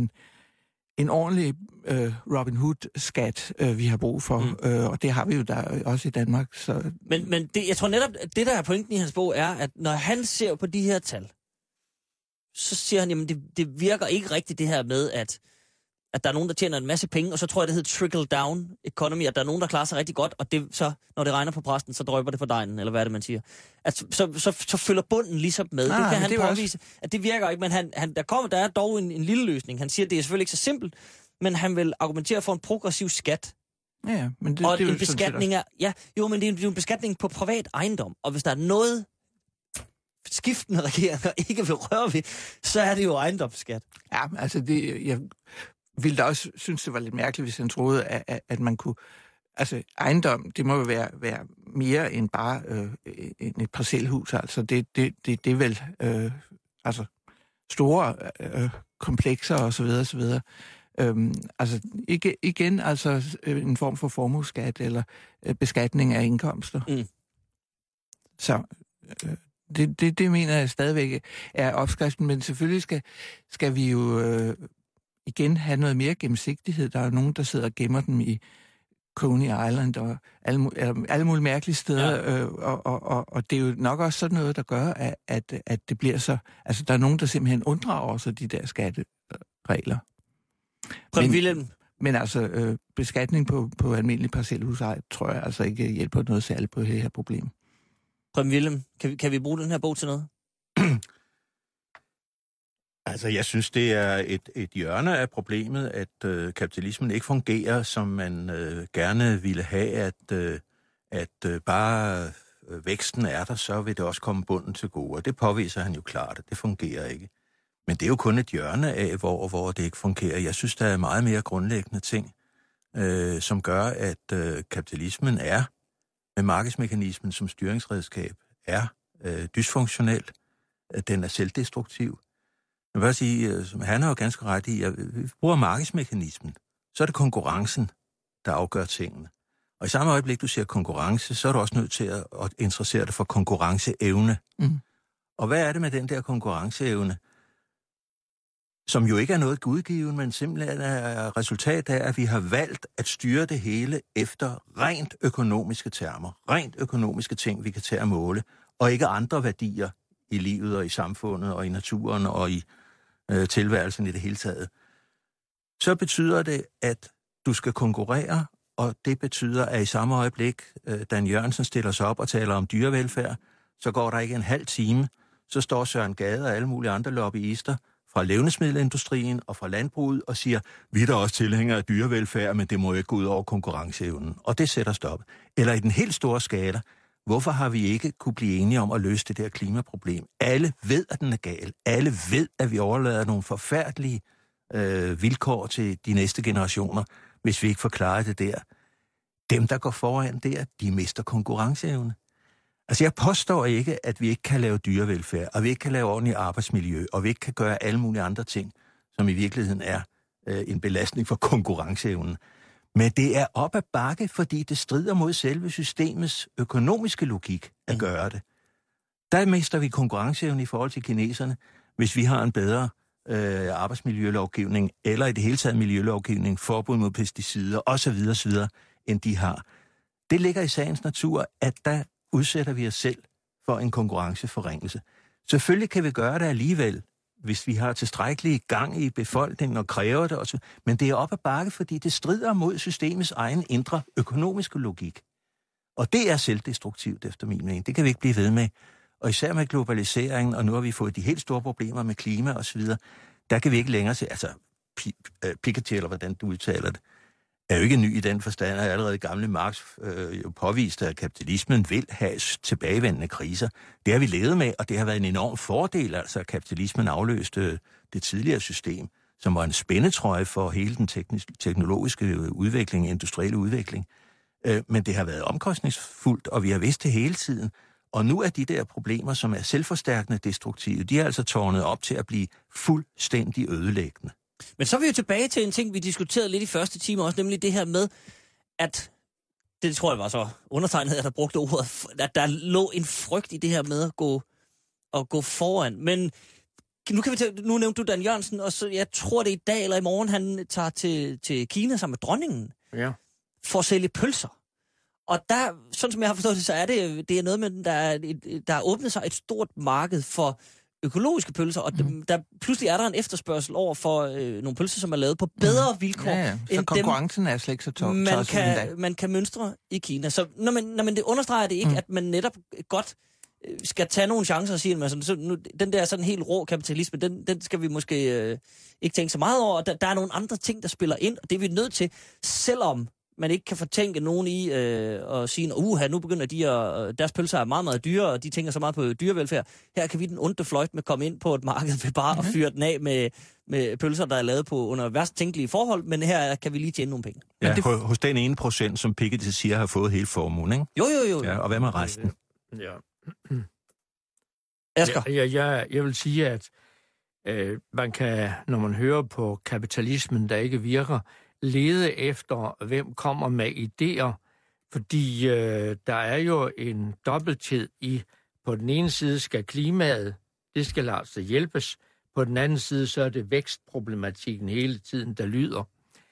en ordentlig Robin Hood-skat, vi har brug for, og det har vi jo der også i Danmark. Så. Men jeg tror netop, det der er pointen i hans bog er, at når han ser på de her tal, så siger han, jamen det virker ikke rigtigt det her med, at der er nogen, der tjener en masse penge, og så tror jeg, det hedder trickle-down economy, at der er nogen, der klarer sig rigtig godt, og det, så, når det regner på præsten, så drøber det på dejen, eller hvad er det, man siger. At så følger bunden ligesom med. Det kan han påvise, at det virker ikke, men der er dog en lille løsning. Han siger, at det er selvfølgelig ikke så simpelt, men han vil argumentere for en progressiv skat. Ja, men det og er jo en beskatning men det er jo en beskatning på privat ejendom, og hvis der er noget, skiftende regeringer ikke vil røre ved, så er det jo ejendomsskat. Ja, altså jeg ville da også synes, det var lidt mærkeligt, hvis han troede, at man kunne. Altså, ejendom, det må jo være mere end bare et parcelhus. Altså, det er vel altså store komplekser og så videre, og så videre. Altså igen en form for formueskat eller beskatning af indkomster. Mm. Så det mener jeg stadigvæk er opskriften, men selvfølgelig skal vi jo igen have noget mere gennemsigtighed. Der er jo nogen, der sidder og gemmer dem i Coney Island og alle mulige mærkelige steder, ja. Og det er jo nok også sådan noget, der gør, at det bliver så... Altså, der er nogen, der simpelthen unddrager sig de der skatteregler. Men altså, beskatning på almindelig parcelhusej, tror jeg altså ikke hjælper noget særligt på det her problem. Preben Willem, kan vi bruge den her bog til noget? Altså, jeg synes, det er et hjørne af problemet, at kapitalismen ikke fungerer, som man gerne ville have, at bare væksten er der, så vil det også komme bunden til gode. Og det påviser han jo klart, at det fungerer ikke. Men det er jo kun et hjørne af, hvor det ikke fungerer. Jeg synes, der er meget mere grundlæggende ting, som gør, at kapitalismen er, med markedsmekanismen som styringsredskab, er dysfunktionel. Den er selvdestruktiv. Jeg vil bare sige, som han har jo ganske ret i, at vi bruger markedsmekanismen, så er det konkurrencen, der afgør tingene. Og i samme øjeblik, du siger konkurrence, så er du også nødt til at interessere dig for konkurrenceevne. Mm. Og hvad er det med den der konkurrenceevne, som jo ikke er noget gudgiven, men simpelthen er resultat af, at vi har valgt at styre det hele efter rent økonomiske termer, rent økonomiske ting, vi kan tage at måle, og ikke andre værdier i livet og i samfundet og i naturen og i tilværelsen i det hele taget. Så betyder det, at du skal konkurrere, og det betyder, at i samme øjeblik, Dan Jørgensen stiller sig op og taler om dyrevelfærd, så går der ikke en halv time, så står Søren Gade og alle mulige andre lobbyister fra levnedsmiddelindustrien og fra landbruget og siger, vi er da også tilhængere af dyrevelfærd, men det må ikke gå ud over konkurrenceevnen. Og det sætter stop. Eller i den helt store skala, hvorfor har vi ikke kunne blive enige om at løse det der klimaproblem? Alle ved, at den er gal. Alle ved, at vi overlader nogle forfærdelige vilkår til de næste generationer, hvis vi ikke forklarer det der. Dem, der går foran der, de mister konkurrenceevne. Altså, jeg påstår ikke, at vi ikke kan lave dyrevelfærd, og vi ikke kan lave ordentligt arbejdsmiljø, og vi ikke kan gøre alle mulige andre ting, som i virkeligheden er en belastning for konkurrenceevnen. Men det er op ad bakke, fordi det strider mod selve systemets økonomiske logik at gøre det. Der mister vi konkurrenceevne i forhold til kineserne, hvis vi har en bedre arbejdsmiljølovgivning, eller i det hele taget miljølovgivning, forbud mod pesticider osv., end de har. Det ligger i sagens natur, at der udsætter vi os selv for en konkurrenceforringelse. Selvfølgelig kan vi gøre det alligevel, hvis vi har tilstrækkelig gang i befolkningen og kræver det også. Men det er op ad bakke, fordi det strider mod systemets egen indre økonomiske logik. Og det er selvdestruktivt efter min mening. Det kan vi ikke blive ved med. Og især med globaliseringen, og nu har vi fået de helt store problemer med klima og så videre, der kan vi ikke længere se, altså Piketty, eller hvordan du udtaler det, er jo ikke ny i den forstand, at allerede gamle Marx jo påviste, at kapitalismen vil have tilbagevendende kriser. Det har vi levet med, og det har været en enorm fordel, altså at kapitalismen afløste det tidligere system, som var en spændetrøje for hele den teknologiske udvikling, industrielle udvikling. Men det har været omkostningsfuldt, og vi har vidst det hele tiden. Og nu er de der problemer, som er selvforstærkende destruktive, de er altså tårnet op til at blive fuldstændig ødelæggende. Men så er vi jo tilbage til en ting, vi diskuterede lidt i første time også, nemlig det her med, at, det tror jeg var så undertegnet, at der brugte ordet, at der lå en frygt i det her med at gå foran. Men nu nævnte du Dan Jørgensen, og så jeg tror det er i dag eller i morgen, han tager til Kina sammen med dronningen, for at sælge pølser. Og der, sådan som jeg har forstået det, så er det er noget med, der er åbnet sig et stort marked for økologiske pølser, og der pludselig er der en efterspørgsel over for nogle pølser, som er lavet på bedre vilkår. Ja. Så konkurrencen er slet ikke så man kan mønstre i Kina. Så når man det understreger det ikke, at man netop godt skal tage nogle chancer og sige, at den der sådan helt rå kapitalisme, den skal vi måske ikke tænke så meget over. Der er nogle andre ting, der spiller ind, og det er vi nødt til, selvom man ikke kan fortænke nogen i at sige, nu begynder deres pølser er meget, meget dyre, og de tænker så meget på dyrevelfærd. Her kan vi den onde fløjt med komme ind på et marked ved bare at fyre den af med pølser, der er lavet på under værst tænkelige forhold, men her kan vi lige tjene nogle penge. Ja, hos den 1%, som Piketty siger, har fået hele formuen, ikke? Jo. Ja, og hvad med resten? Ja. Asger? Jeg vil sige, at Man kan, når man hører på kapitalismen, der ikke virker, lede efter, hvem kommer med idéer, fordi der er jo en dobbelthed i, på den ene side skal klimaet, det skal altså hjælpes, på den anden side så er det vækstproblematikken hele tiden, der lyder.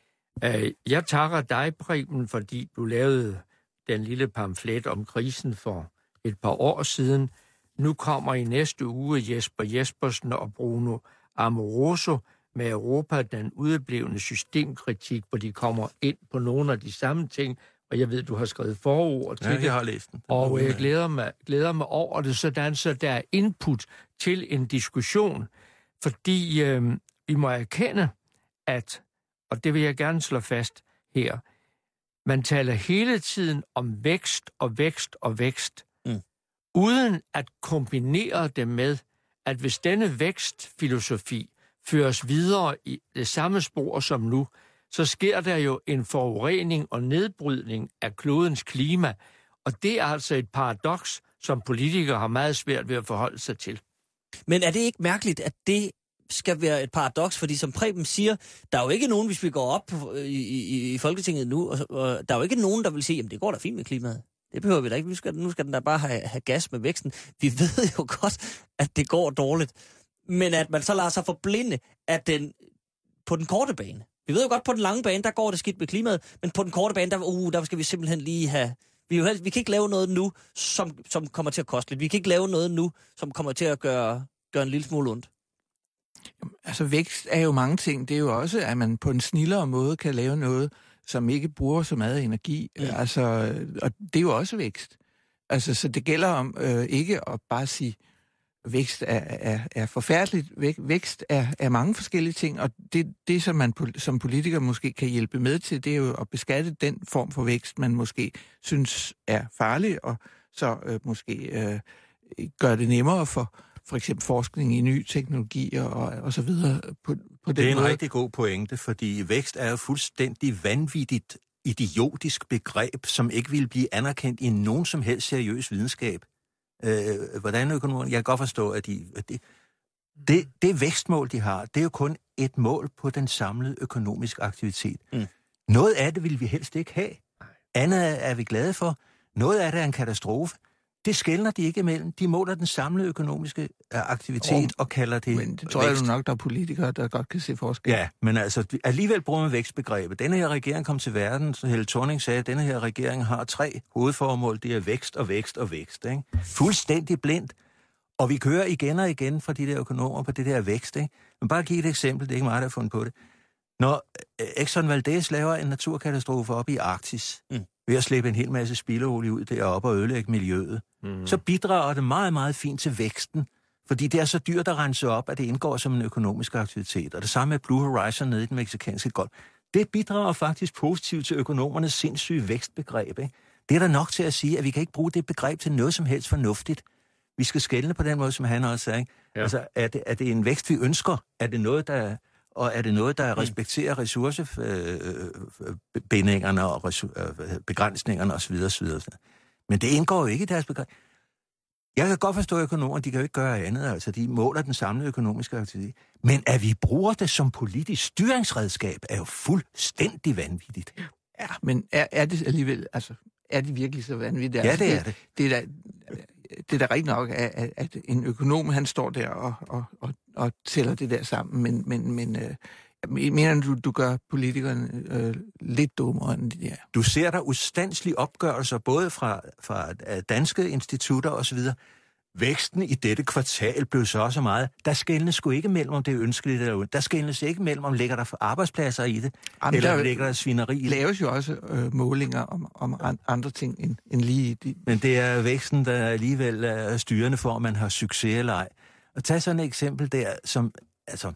Jeg takker dig, Preben, fordi du lavede den lille pamflet om krisen for et par år siden. Nu kommer i næste uge Jesper Jespersen og Bruno Amoroso med Europa, den udeblevende systemkritik, hvor de kommer ind på nogle af de samme ting, og jeg ved, du har skrevet forord til det. Jeg har læst den. Og jeg glæder mig over det, sådan så der er input til en diskussion, fordi vi må erkende, at, og det vil jeg gerne slå fast her, man taler hele tiden om vækst og vækst og vækst, uden at kombinere det med, at hvis denne vækstfilosofi føres videre i det samme spor som nu, så sker der jo en forurening og nedbrydning af klodens klima. Og det er altså et paradoks, som politikere har meget svært ved at forholde sig til. Men er det ikke mærkeligt, at det skal være et paradoks? Fordi som Preben siger, der er jo ikke nogen, hvis vi går op i Folketinget nu, og der er jo ikke nogen, der vil sige, jamen det går da fint med klimaet. Det behøver vi da ikke. Nu skal den da bare have gas med væksten. Vi ved jo godt, at det går dårligt. Men at man så lader sig forblinde, at den på den korte bane. Vi ved jo godt, på den lange bane, der går det skidt med klimaet, men på den korte bane, der skal vi simpelthen lige have... Vi kan ikke lave noget nu, som kommer til at koste lidt. Vi kan ikke lave noget nu, som kommer til at gøre en lille smule ondt. Altså vækst er jo mange ting. Det er jo også, at man på en snillere måde kan lave noget, som ikke bruger så meget energi. Altså, og det er jo også vækst. Altså, så det gælder om ikke at bare sige, vækst er forfærdeligt. Vækst er mange forskellige ting, og det som man som politiker måske kan hjælpe med til, det er jo at beskatte den form for vækst, man måske synes er farlig, og så måske gøre det nemmere for eksempel forskning i ny teknologi og så videre på den måde. Det er en rigtig god pointe, fordi vækst er jo fuldstændig vanvittigt idiotisk begreb, som ikke vil blive anerkendt i nogen som helst seriøs videnskab. Hvordan økonomerne... Jeg kan godt forstå, at det vækstmål, de har, det er jo kun et mål på den samlede økonomiske aktivitet. Noget af det vil vi helst ikke have. Andet er vi glade for. Noget af det er en katastrofe. Det skelner de ikke imellem. De måler den samlede økonomiske aktivitet og kalder det men det tror jeg nok, der er politikere, der godt kan se forskel. Ja, men altså alligevel bruger man vækstbegrebet. Denne her regering kom til verden, så Helle Thorning sagde, at denne her regering har 3 hovedformål. Det er vækst og vækst og vækst. Ikke? Fuldstændig blindt. Og vi kører igen og igen fra de der økonomer på det der vækst. Ikke? Men bare give et eksempel, det er ikke mig, der har fundet på det. Når Exxon Valdez laver en naturkatastrofe op i Arktis, ved at slippe en hel masse spildeolie ud deroppe og ødelægge miljøet, så bidrager det meget, meget fint til væksten, fordi det er så dyrt at rense op, at det indgår som en økonomisk aktivitet. Og det samme med Blue Horizon nede i den mexicanske golf. Det bidrager faktisk positivt til økonomernes sindssyge vækstbegreb. Ikke? Det er der nok til at sige, at vi kan ikke bruge det begreb til noget som helst fornuftigt. Vi skal skelne på den måde, som han også sagde. Ja. Altså, er det en vækst, vi ønsker? Er det noget, der respekterer ressourcebindingerne og begrænsningerne osv. Men det indgår jo ikke i deres begreb. Jeg kan godt forstå økonomer, de kan jo ikke gøre andet, altså de måler den samlede økonomiske aktivitet. Men at vi bruger det som politisk styringsredskab, er jo fuldstændig vanvittigt. Ja, men er det alligevel, altså, er det virkelig så vanvittigt? Ja, altså, det er det. Det er da rigtigt nok, at en økonom, han står der og tæller det der sammen, men mener du gør politikerne lidt dummere end de der? Du ser der ustandslige opgørelser, både fra danske institutter osv. Væksten i dette kvartal blev så meget. Der skelnes sgu ikke mellem, om det er ønskeligt eller uden. Der skelnes ikke mellem, om ligger der arbejdspladser i det, eller ligger der svineri i det. Der laves jo også målinger om andre ting end lige de. Men det er væksten, der alligevel er styrende for, om man har succes eller ej. Og tag sådan et eksempel der, som, altså,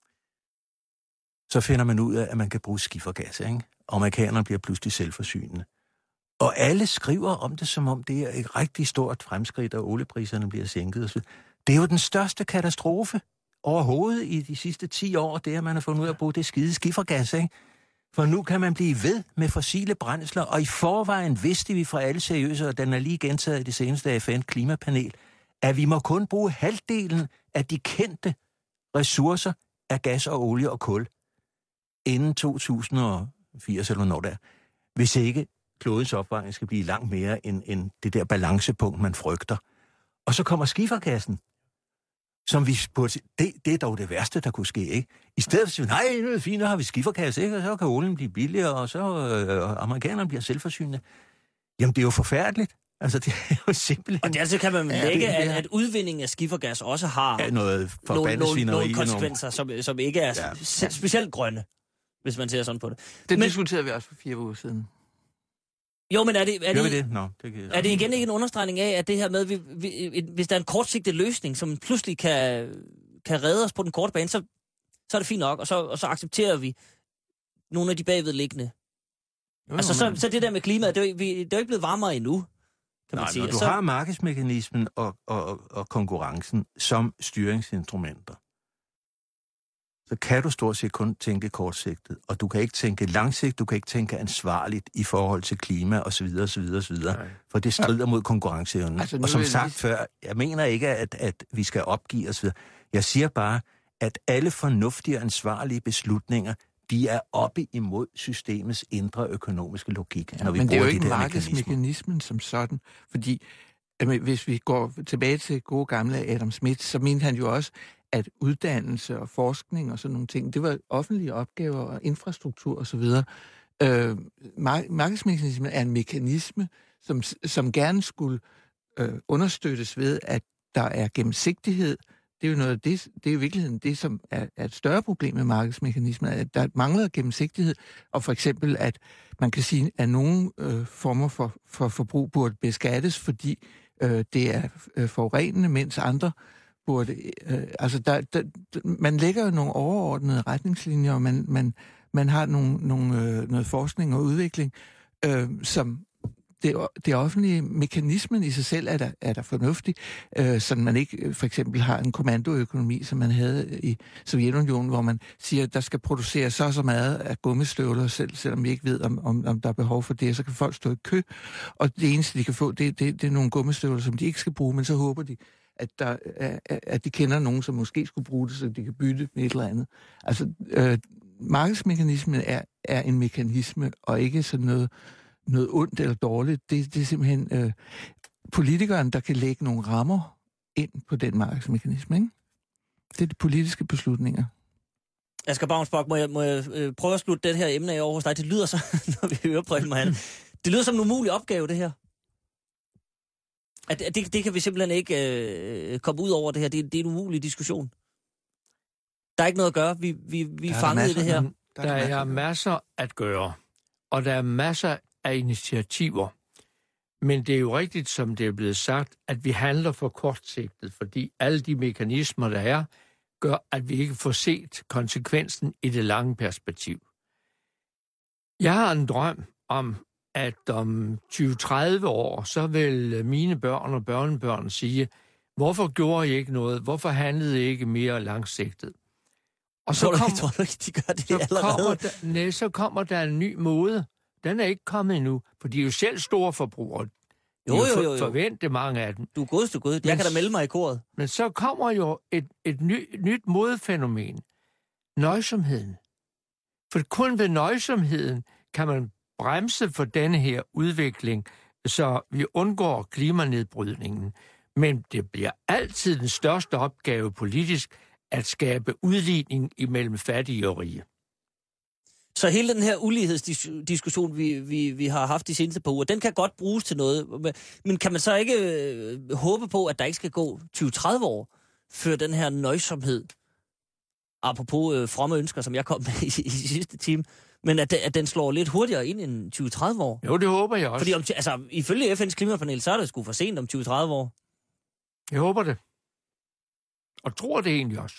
så finder man ud af, at man kan bruge skifergas, ikke? Amerikanerne bliver pludselig selvforsynende. Og alle skriver om det, som om det er et rigtig stort fremskridt, og oliepriserne bliver sænket osv. Det er jo den største katastrofe overhovedet i de sidste 10 år, det at man har fundet ud af at bruge det skide skifergas, ikke? For nu kan man blive ved med fossile brændsler, og i forvejen vidste vi fra alle seriøse, og den er lige gentaget i det seneste FN-klimapanel, at vi må kun bruge halvdelen af de kendte ressourcer af gas og olie og kul inden 2080 eller når der, hvis ikke klodens opvarmning skal blive langt mere end det der balancepunkt, man frygter. Og så kommer skifergassen, som vi burde, det er dog det værste, der kunne ske, ikke? I stedet for at nej, nu er det fint, nu har vi skifergas, ikke? Og så kan olien blive billigere, og så amerikanerne bliver selvforsynende. Jamen, det er jo forfærdeligt. Altså, det er jo simpelthen... Og dertil kan man lægge, at udvindingen af skifergas også har nogle konsekvenser, som ikke er specielt grønne, hvis man ser sådan på det. Det diskuterede vi også for 4 uger siden. Jo, men er det igen ikke en understregning af, at det her med, hvis der er en kortsigtet løsning, som pludselig kan redde os på den korte bane, så er det fint nok, og så accepterer vi nogle af de bagvedliggende. Så det der med klimaet, det er jo ikke blevet varmere endnu, kan man sige. Når du har markedsmekanismen og konkurrencen som styringsinstrumenter, så kan du stort set kun tænke kortsigtet, og du kan ikke tænke langsigtet, du kan ikke tænke ansvarligt i forhold til klima osv., for det strider mod konkurrenceevnen. Altså, og som sagt før, jeg mener ikke, at vi skal opgive osv. Jeg siger bare, at alle fornuftige og ansvarlige beslutninger, de er oppe imod systemets indre økonomiske logik, når vi men bruger det er jo ikke markedsmekanismen som sådan, fordi hvis vi går tilbage til gode gamle Adam Smith, så mente han jo også, at uddannelse og forskning og sådan nogle ting, det var offentlige opgaver og infrastruktur osv. Markedsmekanismen er en mekanisme, som gerne skulle understøttes ved, at der er gennemsigtighed. Det er jo noget af det, det er i virkeligheden det, som er et større problem med markedsmekanismen, at der mangler gennemsigtighed, og for eksempel, at man kan sige, at nogle former for forbrug burde beskattes, fordi det er forurenende, mens andre burde... man lægger jo nogle overordnede retningslinjer, og man har noget forskning og udvikling, som det offentlige mekanismen i sig selv er der fornuftig, så man ikke for eksempel har en kommandoøkonomi, som man havde i Sovjetunionen, hvor man siger, at der skal produceres så meget af gummistøvler, selvom vi ikke ved, om der er behov for det, så kan folk stå i kø, og det eneste, de kan få, det er nogle gummistøvler, som de ikke skal bruge, men så håber de, at de kender nogen, som måske skulle bruge det, så de kan bytte med et eller andet. Altså, markedsmekanismen er en mekanisme, og ikke sådan noget ondt eller dårligt. Det er simpelthen politikeren, der kan lægge nogle rammer ind på den markedsmekanisme, ikke? Det er de politiske beslutninger. Asger Baunsbak, må jeg prøve at slutte det her emne af over hos dig? Det lyder så, når vi hører Preben og han. Det lyder som en umulig opgave, det her. At det kan vi simpelthen ikke komme ud over det her. Det er en umulig diskussion. Der er ikke noget at gøre. Vi er fanget i det her. Der er masser at gøre, og der er masser af initiativer. Men det er jo rigtigt, som det er blevet sagt, at vi handler for kortsigtet, fordi alle de mekanismer, der er, gør, at vi ikke får set konsekvensen i det lange perspektiv. Jeg har en drøm om, at om 20-30 år, så vil mine børn og børnebørn sige, hvorfor gjorde I ikke noget? Hvorfor handlede I ikke mere langsigtet? Og tror du ikke, de gør det allerede? Så kommer der en ny mode. Den er ikke kommet endnu, for de er jo selv store forbrugere. Jo. Forvente mange af dem. Du er god. Jeg kan da melde mig i koret. Men så kommer jo et nyt modefænomen. Nøjsomheden. For kun ved nøjsomheden kan man bremse for denne her udvikling, så vi undgår klimanedbrydningen. Men det bliver altid den største opgave politisk at skabe udligning imellem fattige og rige. Så hele den her ulighedsdiskussion, vi har haft de seneste par uger, den kan godt bruges til noget. Men kan man så ikke håbe på, at der ikke skal gå 20-30 år, før den her nøjsomhed, apropos fromme ønsker, som jeg kom med i sidste time, men at den slår lidt hurtigere ind end 20-30 år? Jo, det håber jeg også. Fordi ifølge FN's klimapanel, så er det sgu for sent om 20-30 år. Jeg håber det. Og tror det egentlig også.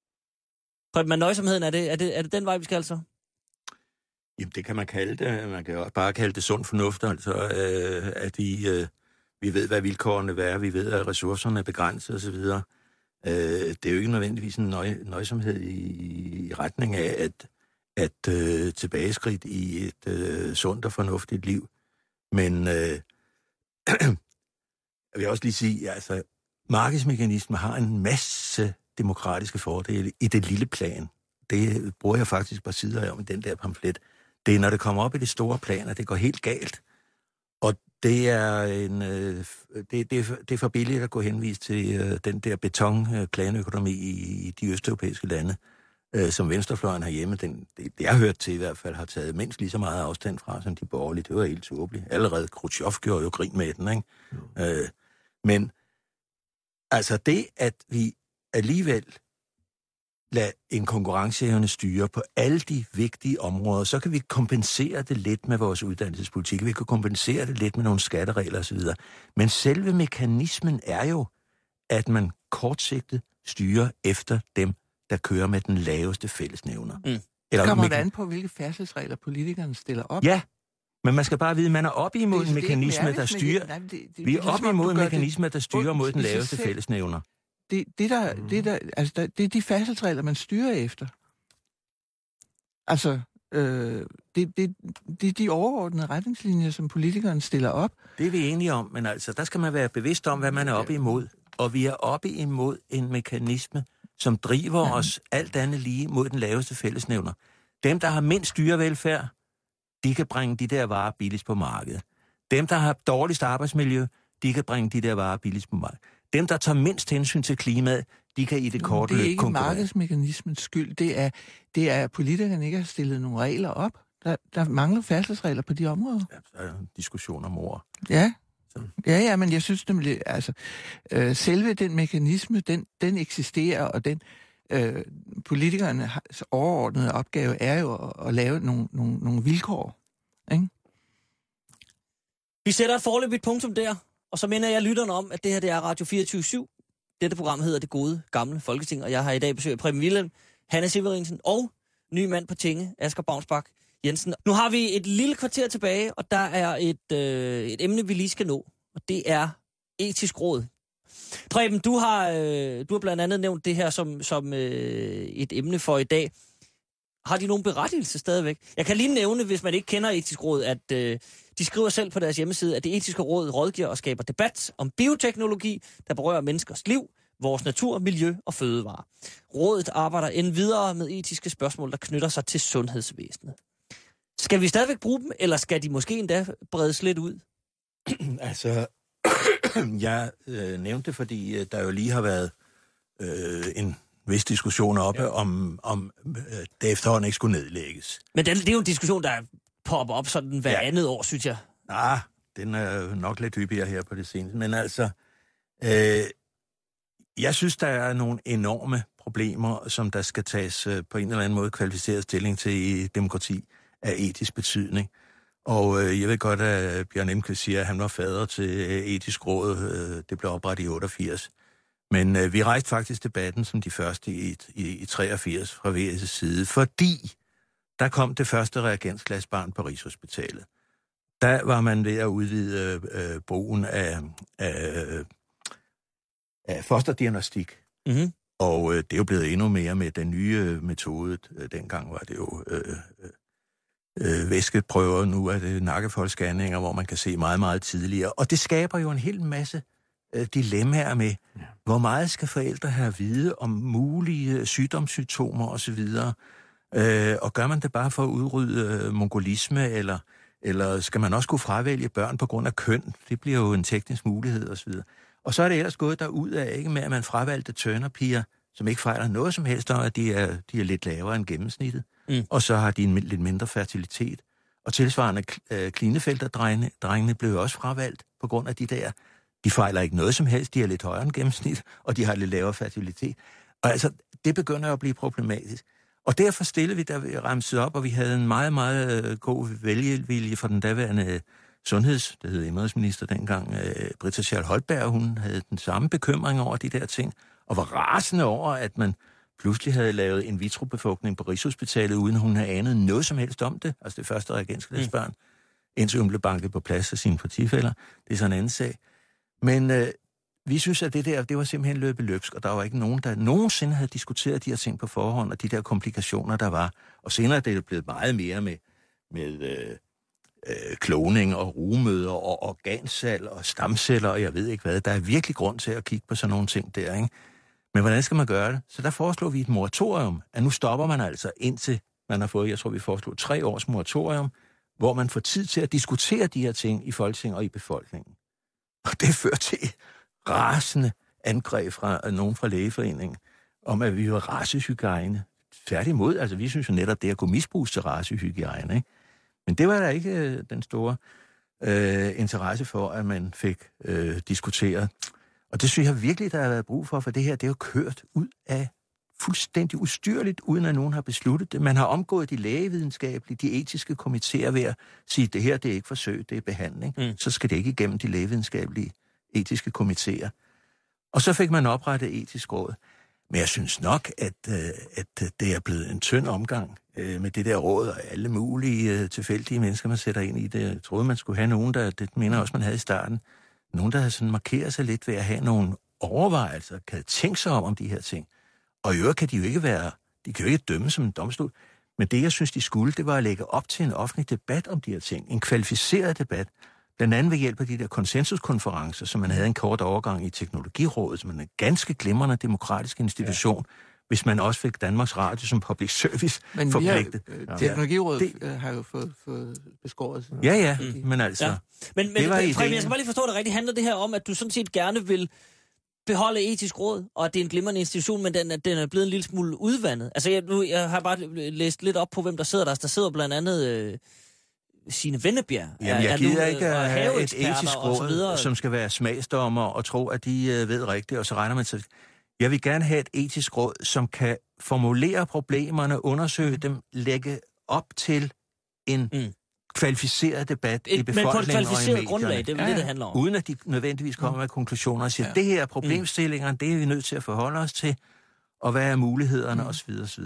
Men nøjsomheden, er det den vej, vi skal altså? Jamen, det kan man kalde det. Man kan også bare kalde det sund fornuft, altså, at vi ved, hvad vilkårene er, vi ved, at ressourcerne er begrænset osv. Det er jo ikke nødvendigvis en nøjsomhed i retning af at tilbageskridt i et sundt og fornuftigt liv. Men jeg vil også lige sige, altså, markedsmekanismer har en masse demokratiske fordele i det lille plan. Det bruger jeg faktisk et par sider om i den der pamflet. Det er, når det kommer op i det store plan, at det går helt galt. Og det er det er for billigt at gå henvist til den der betonplanøkonomi i de østeuropæiske lande, som venstrefløjen herhjemme, det jeg har hørt til i hvert fald, har taget mindst lige så meget afstand fra, som de borgerlige. Det var helt tåbeligt. Allerede Khrushchev gjorde jo grin med den, ikke? Men altså det, at vi alligevel lade en konkurrenceevne styre på alle de vigtige områder, så kan vi kompensere det lidt med vores uddannelsespolitik. Vi kan kompensere det lidt med nogle skatteregler osv. Men selve mekanismen er jo, at man kortsigtet styrer efter dem, der kører med den laveste fællesnævner. Eller kommer det an på, hvilke færdselsregler politikerne stiller op? Ja, men man skal bare vide, at man er oppe imod en mekanisme, der styrer... Vi er oppe imod en mekanisme, der styrer mod den laveste fællesnævner. Det er de færdselsregler, man styrer efter. Altså, det er de overordnede retningslinjer, som politikerne stiller op. Det er vi enige om, men altså, der skal man være bevidst om, hvad man er oppe imod. Og vi er oppe imod en mekanisme, som driver os alt andet lige mod den laveste fællesnævner. Dem, der har mindst dyrevelfærd, de kan bringe de der varer billigst på markedet. Dem, der har dårligst arbejdsmiljø, de kan bringe de der varer billigst på markedet. Dem, der tager mindst hensyn til klimaet, de kan i det korte løb konkurrere. Det er ikke markedsmekanismens skyld. Det er, at politikerne ikke har stillet nogle regler op. Der mangler færdselsregler på de områder. Ja, så er der en diskussion om ord. Ja. Ja, men jeg synes nemlig, altså, selve den mekanisme, den eksisterer, og den politikernes overordnede opgave er jo at lave nogle vilkår. Ikke? Vi sætter et foreløbigt punktum der, og så minder jeg lytterne om, at det her det er Radio 24/7. Dette program hedder Det Gode Gamle Folketing, og jeg har i dag besøg af Preben Wilhjelm, Hanne Severinsen og ny mand på tinge, Asger Baunsbak Jensen. Nu har vi et lille kvarter tilbage, og der er et emne, vi lige skal nå, og det er etisk råd. Preben, du har blandt andet nævnt det her som et emne for i dag. Har de nogen berettigelse stadigvæk? Jeg kan lige nævne, hvis man ikke kender etisk råd, at de skriver selv på deres hjemmeside, at det etiske råd rådgiver og skaber debat om bioteknologi, der berører menneskers liv, vores natur, miljø og fødevarer. Rådet arbejder endvidere med etiske spørgsmål, der knytter sig til sundhedsvæsenet. Skal vi stadigvæk bruge dem, eller skal de måske endda bredes lidt ud? Altså, jeg nævnte det, fordi der jo lige har været en vis diskussion oppe, om det efterhånden ikke skulle nedlægges. Men det er jo en diskussion, der popper op sådan hver andet år, synes jeg. Den er nok lidt hyppigere her på det seneste. Men altså, jeg synes, der er nogle enorme problemer, som der skal tages på en eller anden måde kvalificeret stilling til i demokrati af etisk betydning. Og jeg ved godt, at Bjørn Emke siger, at han var fader til etisk råd. Det blev oprettet i 88. Men vi rejste faktisk debatten som de første i 83 fra VS' side, fordi der kom det første reagensglasbarn på Rigshospitalet. Der var man ved at udvide brugen af fosterdiagnostik. Mm-hmm. Og det er jo blevet endnu mere med den nye metode. Dengang var det jo væskeprøver, nu er det nakkefoldsscanninger, hvor man kan se meget, meget tidligere. Og det skaber jo en hel masse dilemmaer med, hvor meget skal forældre have at vide om mulige sygdomssymptomer osv., og gør man det bare for at udrydde mongolisme, eller skal man også kunne fravælge børn på grund af køn? Det bliver jo en teknisk mulighed osv. Og så er det ellers gået derudad, ikke med, at man fravalgte Turner-piger, som ikke fejler noget som helst, og at de er lidt lavere end gennemsnittet, og så har de en lidt mindre fertilitet. Og tilsvarende Klinefelter-drengene blev også fravalgt på grund af de fejler ikke noget som helst, de er lidt højere end gennemsnit, og de har lidt lavere fertilitet. Og altså, det begynder at blive problematisk. Og derfor stillede vi, da vi ramsede op, og vi havde en meget, meget god vælgevilje fra den daværende det hed indrigsminister dengang, Britta Schall Holberg, hun havde den samme bekymring over de der ting, og var rasende over, at man pludselig havde lavet in vitro-befrugtning på Rigshospitalet, uden hun havde anet noget som helst om det, altså det første reagensglasbarn, indtil hun blev banket på plads af sine partifæller. Det er sådan en anden sag. Men vi synes, at det var simpelthen løbet løbsk, og der var ikke nogen, der nogensinde havde diskuteret de her ting på forhånd, og de der komplikationer, der var. Og senere er det blevet meget mere med kloning og rugemøder og organsalg og stamceller, og jeg ved ikke hvad. Der er virkelig grund til at kigge på sådan nogle ting der, ikke? Men hvordan skal man gøre det? Så der foreslår vi et moratorium, at nu stopper man altså indtil man har fået, jeg tror vi foreslår 3 års moratorium, hvor man får tid til at diskutere de her ting i Folketinget og i befolkningen. Og det fører til rasende angreb fra nogen fra Lægeforeningen om, at vi har racehygiejne. Tværtimod, altså vi synes jo netop, det at kunne misbruges til racehygiejne, ikke? Men det var der ikke den store interesse for, at man fik diskuteret. Og det synes jeg virkelig, der har været brug for det her, det er jo kørt ud af fuldstændig ustyrligt, uden at nogen har besluttet det. Man har omgået de lægevidenskabelige, de etiske komitéer ved at sige, det her det er ikke forsøg, det er behandling. Så skal det ikke igennem de lægevidenskabelige etiske komitéer. Og så fik man oprettet etisk råd. Men jeg synes nok, at det er blevet en tynd omgang med det der råd og alle mulige tilfældige mennesker, man sætter ind i det. Jeg troede, man skulle have nogen, det mener også, man havde i starten, nogen, der havde sådan markeret sig lidt ved at have nogle overvejelser, kan tænke sig om de her ting. Og i øvrigt kan de jo ikke de kan jo ikke dømme som en domstol. Men det, jeg synes, de skulle, det var at lægge op til en offentlig debat om de her ting. En kvalificeret debat. Blandt andet ved hjælp af de der konsensuskonferencer, som man havde en kort overgang i Teknologirådet, som er en ganske glimrende demokratisk institution, hvis man også fik Danmarks Radio som public service forpligtet. Men Teknologirådet har jo fået beskåret. Ja, men altså... Ja. Men jeg skal bare lige forstå det rigtigt. Handler det her om, at du sådan set gerne vil beholde etisk råd, og at det er en glimrende institution, men den er blevet en lille smule udvandet? Altså, jeg har bare læst lidt op på, hvem der sidder der. Der sidder blandt andet... Signe Vennebjerg. Jamen, jeg gider ikke have et etisk råd, som skal være smagsdommer og tro, at de ved rigtigt, og så regner man til. Jeg vil gerne have et etisk råd, som kan formulere problemerne, undersøge dem, lægge op til en kvalificeret debat i befolkningen og i medierne. Men på et kvalificeret grundlag, det er det handler om. Uden at de nødvendigvis kommer med konklusioner og siger, det her er problemstillingerne, det er vi nødt til at forholde os til, og hvad er mulighederne, osv. osv.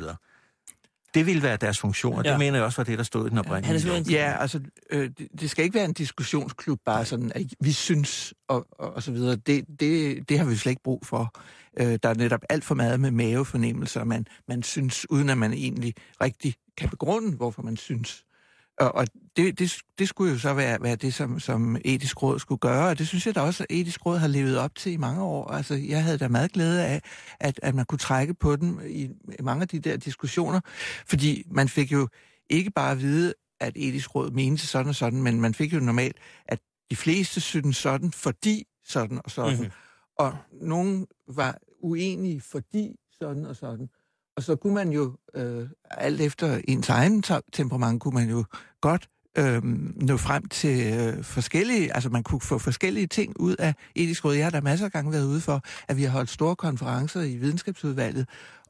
Det ville være deres funktion, og det mener jeg også var det, der stod i den oprindelige. Ja, altså, det skal ikke være en diskussionsklub, bare sådan, at vi synes, og så videre. Det har vi slet ikke brug for. Der er netop alt for meget med mavefornemmelser, man synes, uden at man egentlig rigtig kan begrunde, hvorfor man synes. Og det skulle jo så være det, som etisk råd skulle gøre, og det synes jeg da også, at etisk råd har levet op til i mange år. Altså, jeg havde da meget glæde af, at man kunne trække på den i mange af de der diskussioner, fordi man fik jo ikke bare at vide, at etisk råd mente sådan og sådan, men man fik jo normalt, at de fleste synes sådan, fordi sådan og sådan. Mm-hmm. Og nogen var uenige, fordi sådan og sådan. Og så kunne man jo, alt efter ens egen temperament, kunne man jo godt nå frem til forskellige, altså man kunne få forskellige ting ud af etisk råd. Jeg har da masser af gange været ude for, at vi har holdt store konferencer i videnskabsudvalget,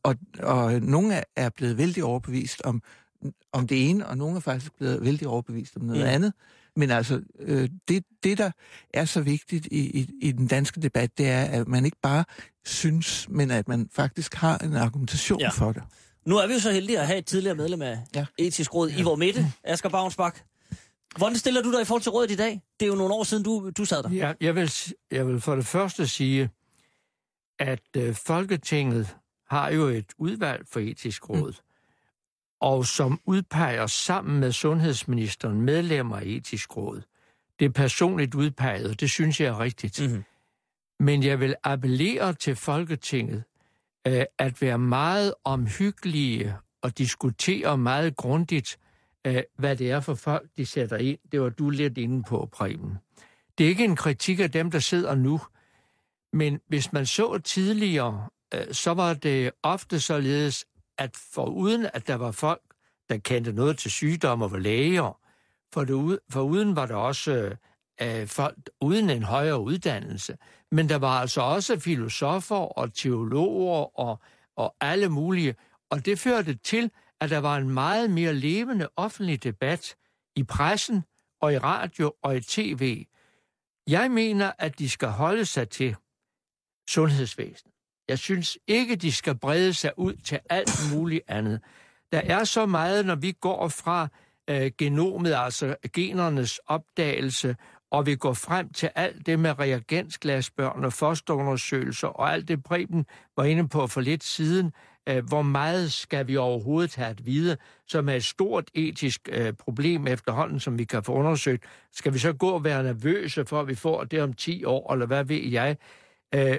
og nogle er blevet vældig overbevist om det ene, og nogle er faktisk blevet vældig overbevist om noget andet. Men altså, det der er så vigtigt i den danske debat, det er, at man ikke bare synes, men at man faktisk har en argumentation for det. Nu er vi jo så heldige at have et tidligere medlem af etisk råd, Ivor Midte, Asger Baunsbak. Hvordan stiller du dig i forhold til rådet i dag? Det er jo nogle år siden, du sad der. Ja, jeg vil for det første sige, at Folketinget har jo et udvalg for etisk råd, og som udpeger sammen med sundhedsministeren medlemmer af etisk råd. Det er personligt udpeget, og det synes jeg er rigtigt. Mm-hmm. Men jeg vil appellere til Folketinget at være meget omhyggelige og diskutere meget grundigt, hvad det er for folk, de sætter ind. Det var du lidt inde på, Preben. Det er ikke en kritik af dem, der sidder nu, men hvis man så tidligere, så var det ofte således, at foruden at der var folk, der kendte noget til sygdomme og var læger, foruden var der også folk uden en højere uddannelse. Men der var altså også filosofer og teologer og alle mulige. Og det førte til, at der var en meget mere levende offentlig debat i pressen og i radio og i tv. Jeg mener, at de skal holde sig til sundhedsvæsenet. Jeg synes ikke, de skal brede sig ud til alt muligt andet. Der er så meget, når vi går fra genomet, altså genernes opdagelse, og vi går frem til alt det med reagensglasbørn og fosterundersøgelser, og alt det Preben var inde på for lidt siden, hvor meget skal vi overhovedet have at vide, som er et stort etisk problem efterhånden, som vi kan få undersøgt. Skal vi så gå og være nervøse for, at vi får det om 10 år, eller hvad ved jeg?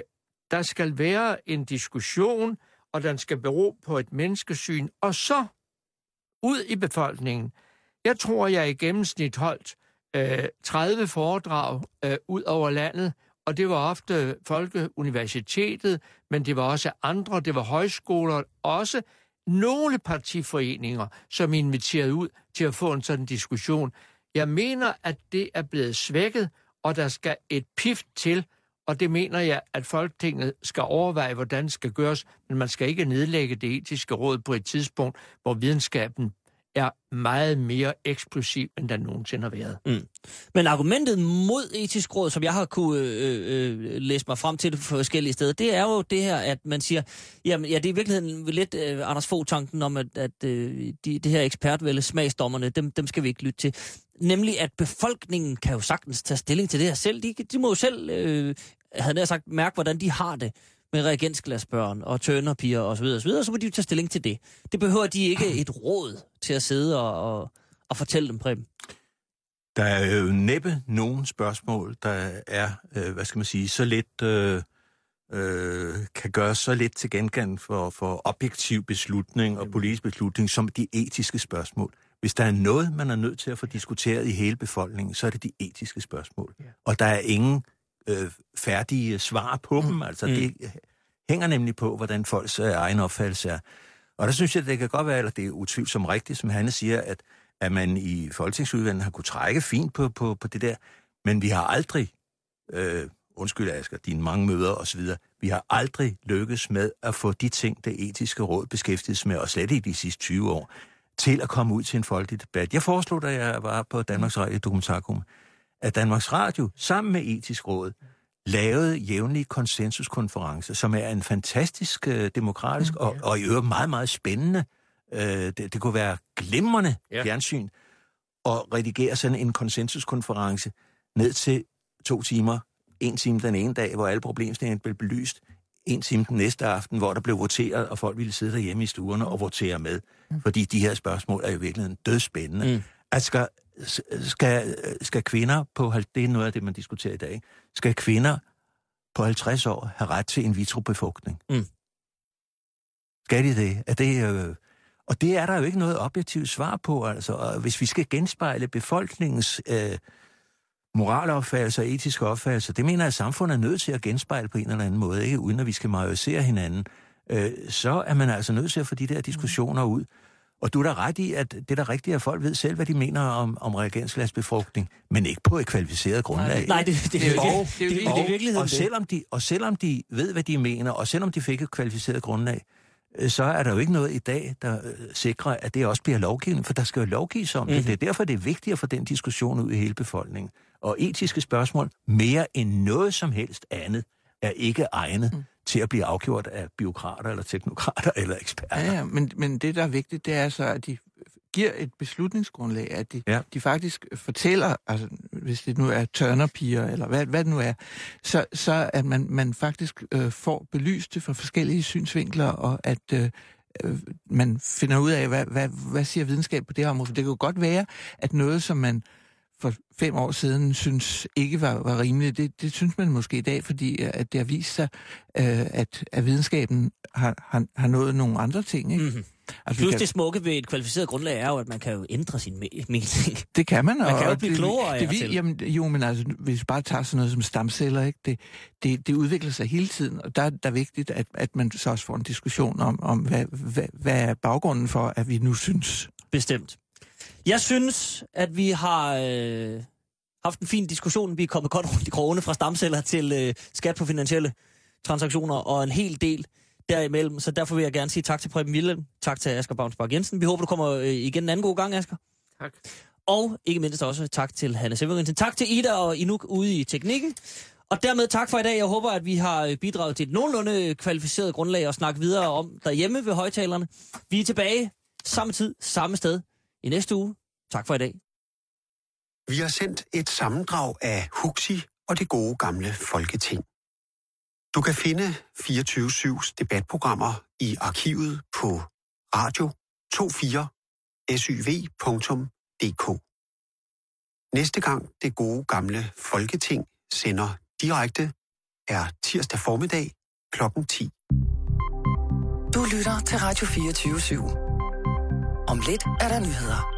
der skal være en diskussion, og den skal bero på et menneskesyn, og så ud i befolkningen. Jeg tror, jeg i gennemsnit holdt 30 foredrag ud over landet, og det var ofte Folkeuniversitetet, men det var også andre, det var højskoler, også nogle partiforeninger, som inviterede ud til at få en sådan diskussion. Jeg mener, at det er blevet svækket, og der skal et pift til, og det mener jeg, at Folketinget skal overveje, hvordan det skal gøres, men man skal ikke nedlægge det etiske råd på et tidspunkt, hvor videnskaben er meget mere eksplosiv, end den nogensinde har været. Men argumentet mod etisk råd, som jeg har kunne læse mig frem til det på forskellige steder, det er jo det her, at man siger, jamen, ja, det er i virkeligheden lidt Anders Fogh-tanken om, at det her ekspertvælde, smagsdommerne, dem skal vi ikke lytte til. Nemlig, at befolkningen kan jo sagtens tage stilling til det her selv. De må jo selv, havde jeg sagt, mærke, hvordan de har det med reagensglasbørn og tønderpiger osv., så må de jo tage stilling til det. Det behøver de ikke et råd til at sidde og fortælle dem, Preben. Der er jo næppe nogen spørgsmål, der er, så lidt, kan gøres så lidt til gengang for objektiv beslutning og politisk beslutning, som de etiske spørgsmål. Hvis der er noget, man er nødt til at få diskuteret i hele befolkningen, så er det de etiske spørgsmål. Og der er ingen færdige svar på dem. Altså, det hænger nemlig på, hvordan folks egen opfattelse er. Og der synes jeg, det kan godt være, eller det er utvivlsomt rigtigt, som Hanne siger, at man i folketingsudvalget har kunne trække fint på det der, men vi har aldrig, undskyld Asger, dine mange møder osv., vi har aldrig lykkes med at få de ting, det etiske råd beskæftiges med, og slet ikke de sidste 20 år, til at komme ud til en folkelig debat. Jeg foreslog, da jeg var på Danmarks Radio Dokumentargruppe, at Danmarks Radio sammen med Etisk Råd lavede jævnlige konsensuskonferencer, som er en fantastisk demokratisk og i øvrigt meget, meget spændende. Det kunne være glimrende fjernsyn og redigere sådan en konsensuskonference ned til 2 timer. 1 time den ene dag, hvor alle problemstillinger blev belyst. 1 time den næste aften, hvor der blev voteret, og folk ville sidde derhjemme i stuerne og votere med. Fordi de her spørgsmål er jo virkelig dødspændende. At skal kvinder på, det er noget af det, man diskuterer i dag, skal kvinder på 50 år have ret til in vitro befrugtning? Skal de det? Er det og det er der jo ikke noget objektivt svar på, altså. Og hvis vi skal genspejle befolkningens moralopfattelse og etiske opfattelse, det mener jeg, at samfundet er nødt til at genspejle på en eller anden måde, ikke uden at vi skal majorisere hinanden, så er man altså nødt til at få de der diskussioner ud. Og du er da ret i, at det er da rigtigt, at folk ved selv, hvad de mener om reagensglasbefrugtning, men ikke på et kvalificeret grundlag. Nej, det er virkeligheden. Og selvom de ved, hvad de mener, og selvom de fik et kvalificeret grundlag, så er der jo ikke noget i dag, der sikrer, at det også bliver lovgivning, for der skal jo lovgives om det. Det er derfor, det er vigtigt at få den diskussion ud i hele befolkningen. Og etiske spørgsmål, mere end noget som helst andet, er ikke egnet til at blive afgjort af bureaukrater, eller teknokrater, eller eksperter. Ja, men det, der er vigtigt, det er så, at de giver et beslutningsgrundlag, at de faktisk fortæller, altså hvis det nu er tørnerpiger, eller hvad det nu er, så at man faktisk får belyst det fra forskellige synsvinkler, og at man finder ud af, hvad siger videnskab på det her område. For det kan jo godt være, at noget, som man for 5 år siden synes ikke var rimeligt, det synes man måske i dag, fordi at det har vist sig, at videnskaben har nået nogle andre ting, ikke? Altså, plus det smukke ved et kvalificeret grundlag er jo, at man kan jo ændre sin mening. Det kan man. Man kan jo blive klogere men altså, hvis vi bare tager sådan noget som stamceller, ikke? Det udvikler sig hele tiden, og der er vigtigt, at man så også får en diskussion om hvad er baggrunden for, at vi nu synes. Bestemt. Jeg synes, at vi har haft en fin diskussion. Vi er kommet godt rundt i krogene fra stamceller til skat på finansielle transaktioner og en hel del derimellem. Så derfor vil jeg gerne sige tak til Preben Wilhjelm. Tak til Asger Baunsbach Jensen. Vi håber, du kommer igen en anden god gang, Asger. Tak. Og ikke mindst også tak til Hanne Severinsen. Tak til Ida og Inuk ude i teknikken. Og dermed tak for i dag. Jeg håber, at vi har bidraget til et nogenlunde kvalificeret grundlag at snakke videre om derhjemme ved højtalerne. Vi er tilbage samme tid, samme sted i næste uge. Tak for i dag. Vi har sendt et sammendrag af Huxi og det gode gamle Folketing. Du kan finde 24/7's debatprogrammer i arkivet på radio24syv.dk. Næste gang det gode gamle Folketing sender direkte er tirsdag formiddag klokken 10. Du lytter til Radio 24/7. Om lidt er der nyheder.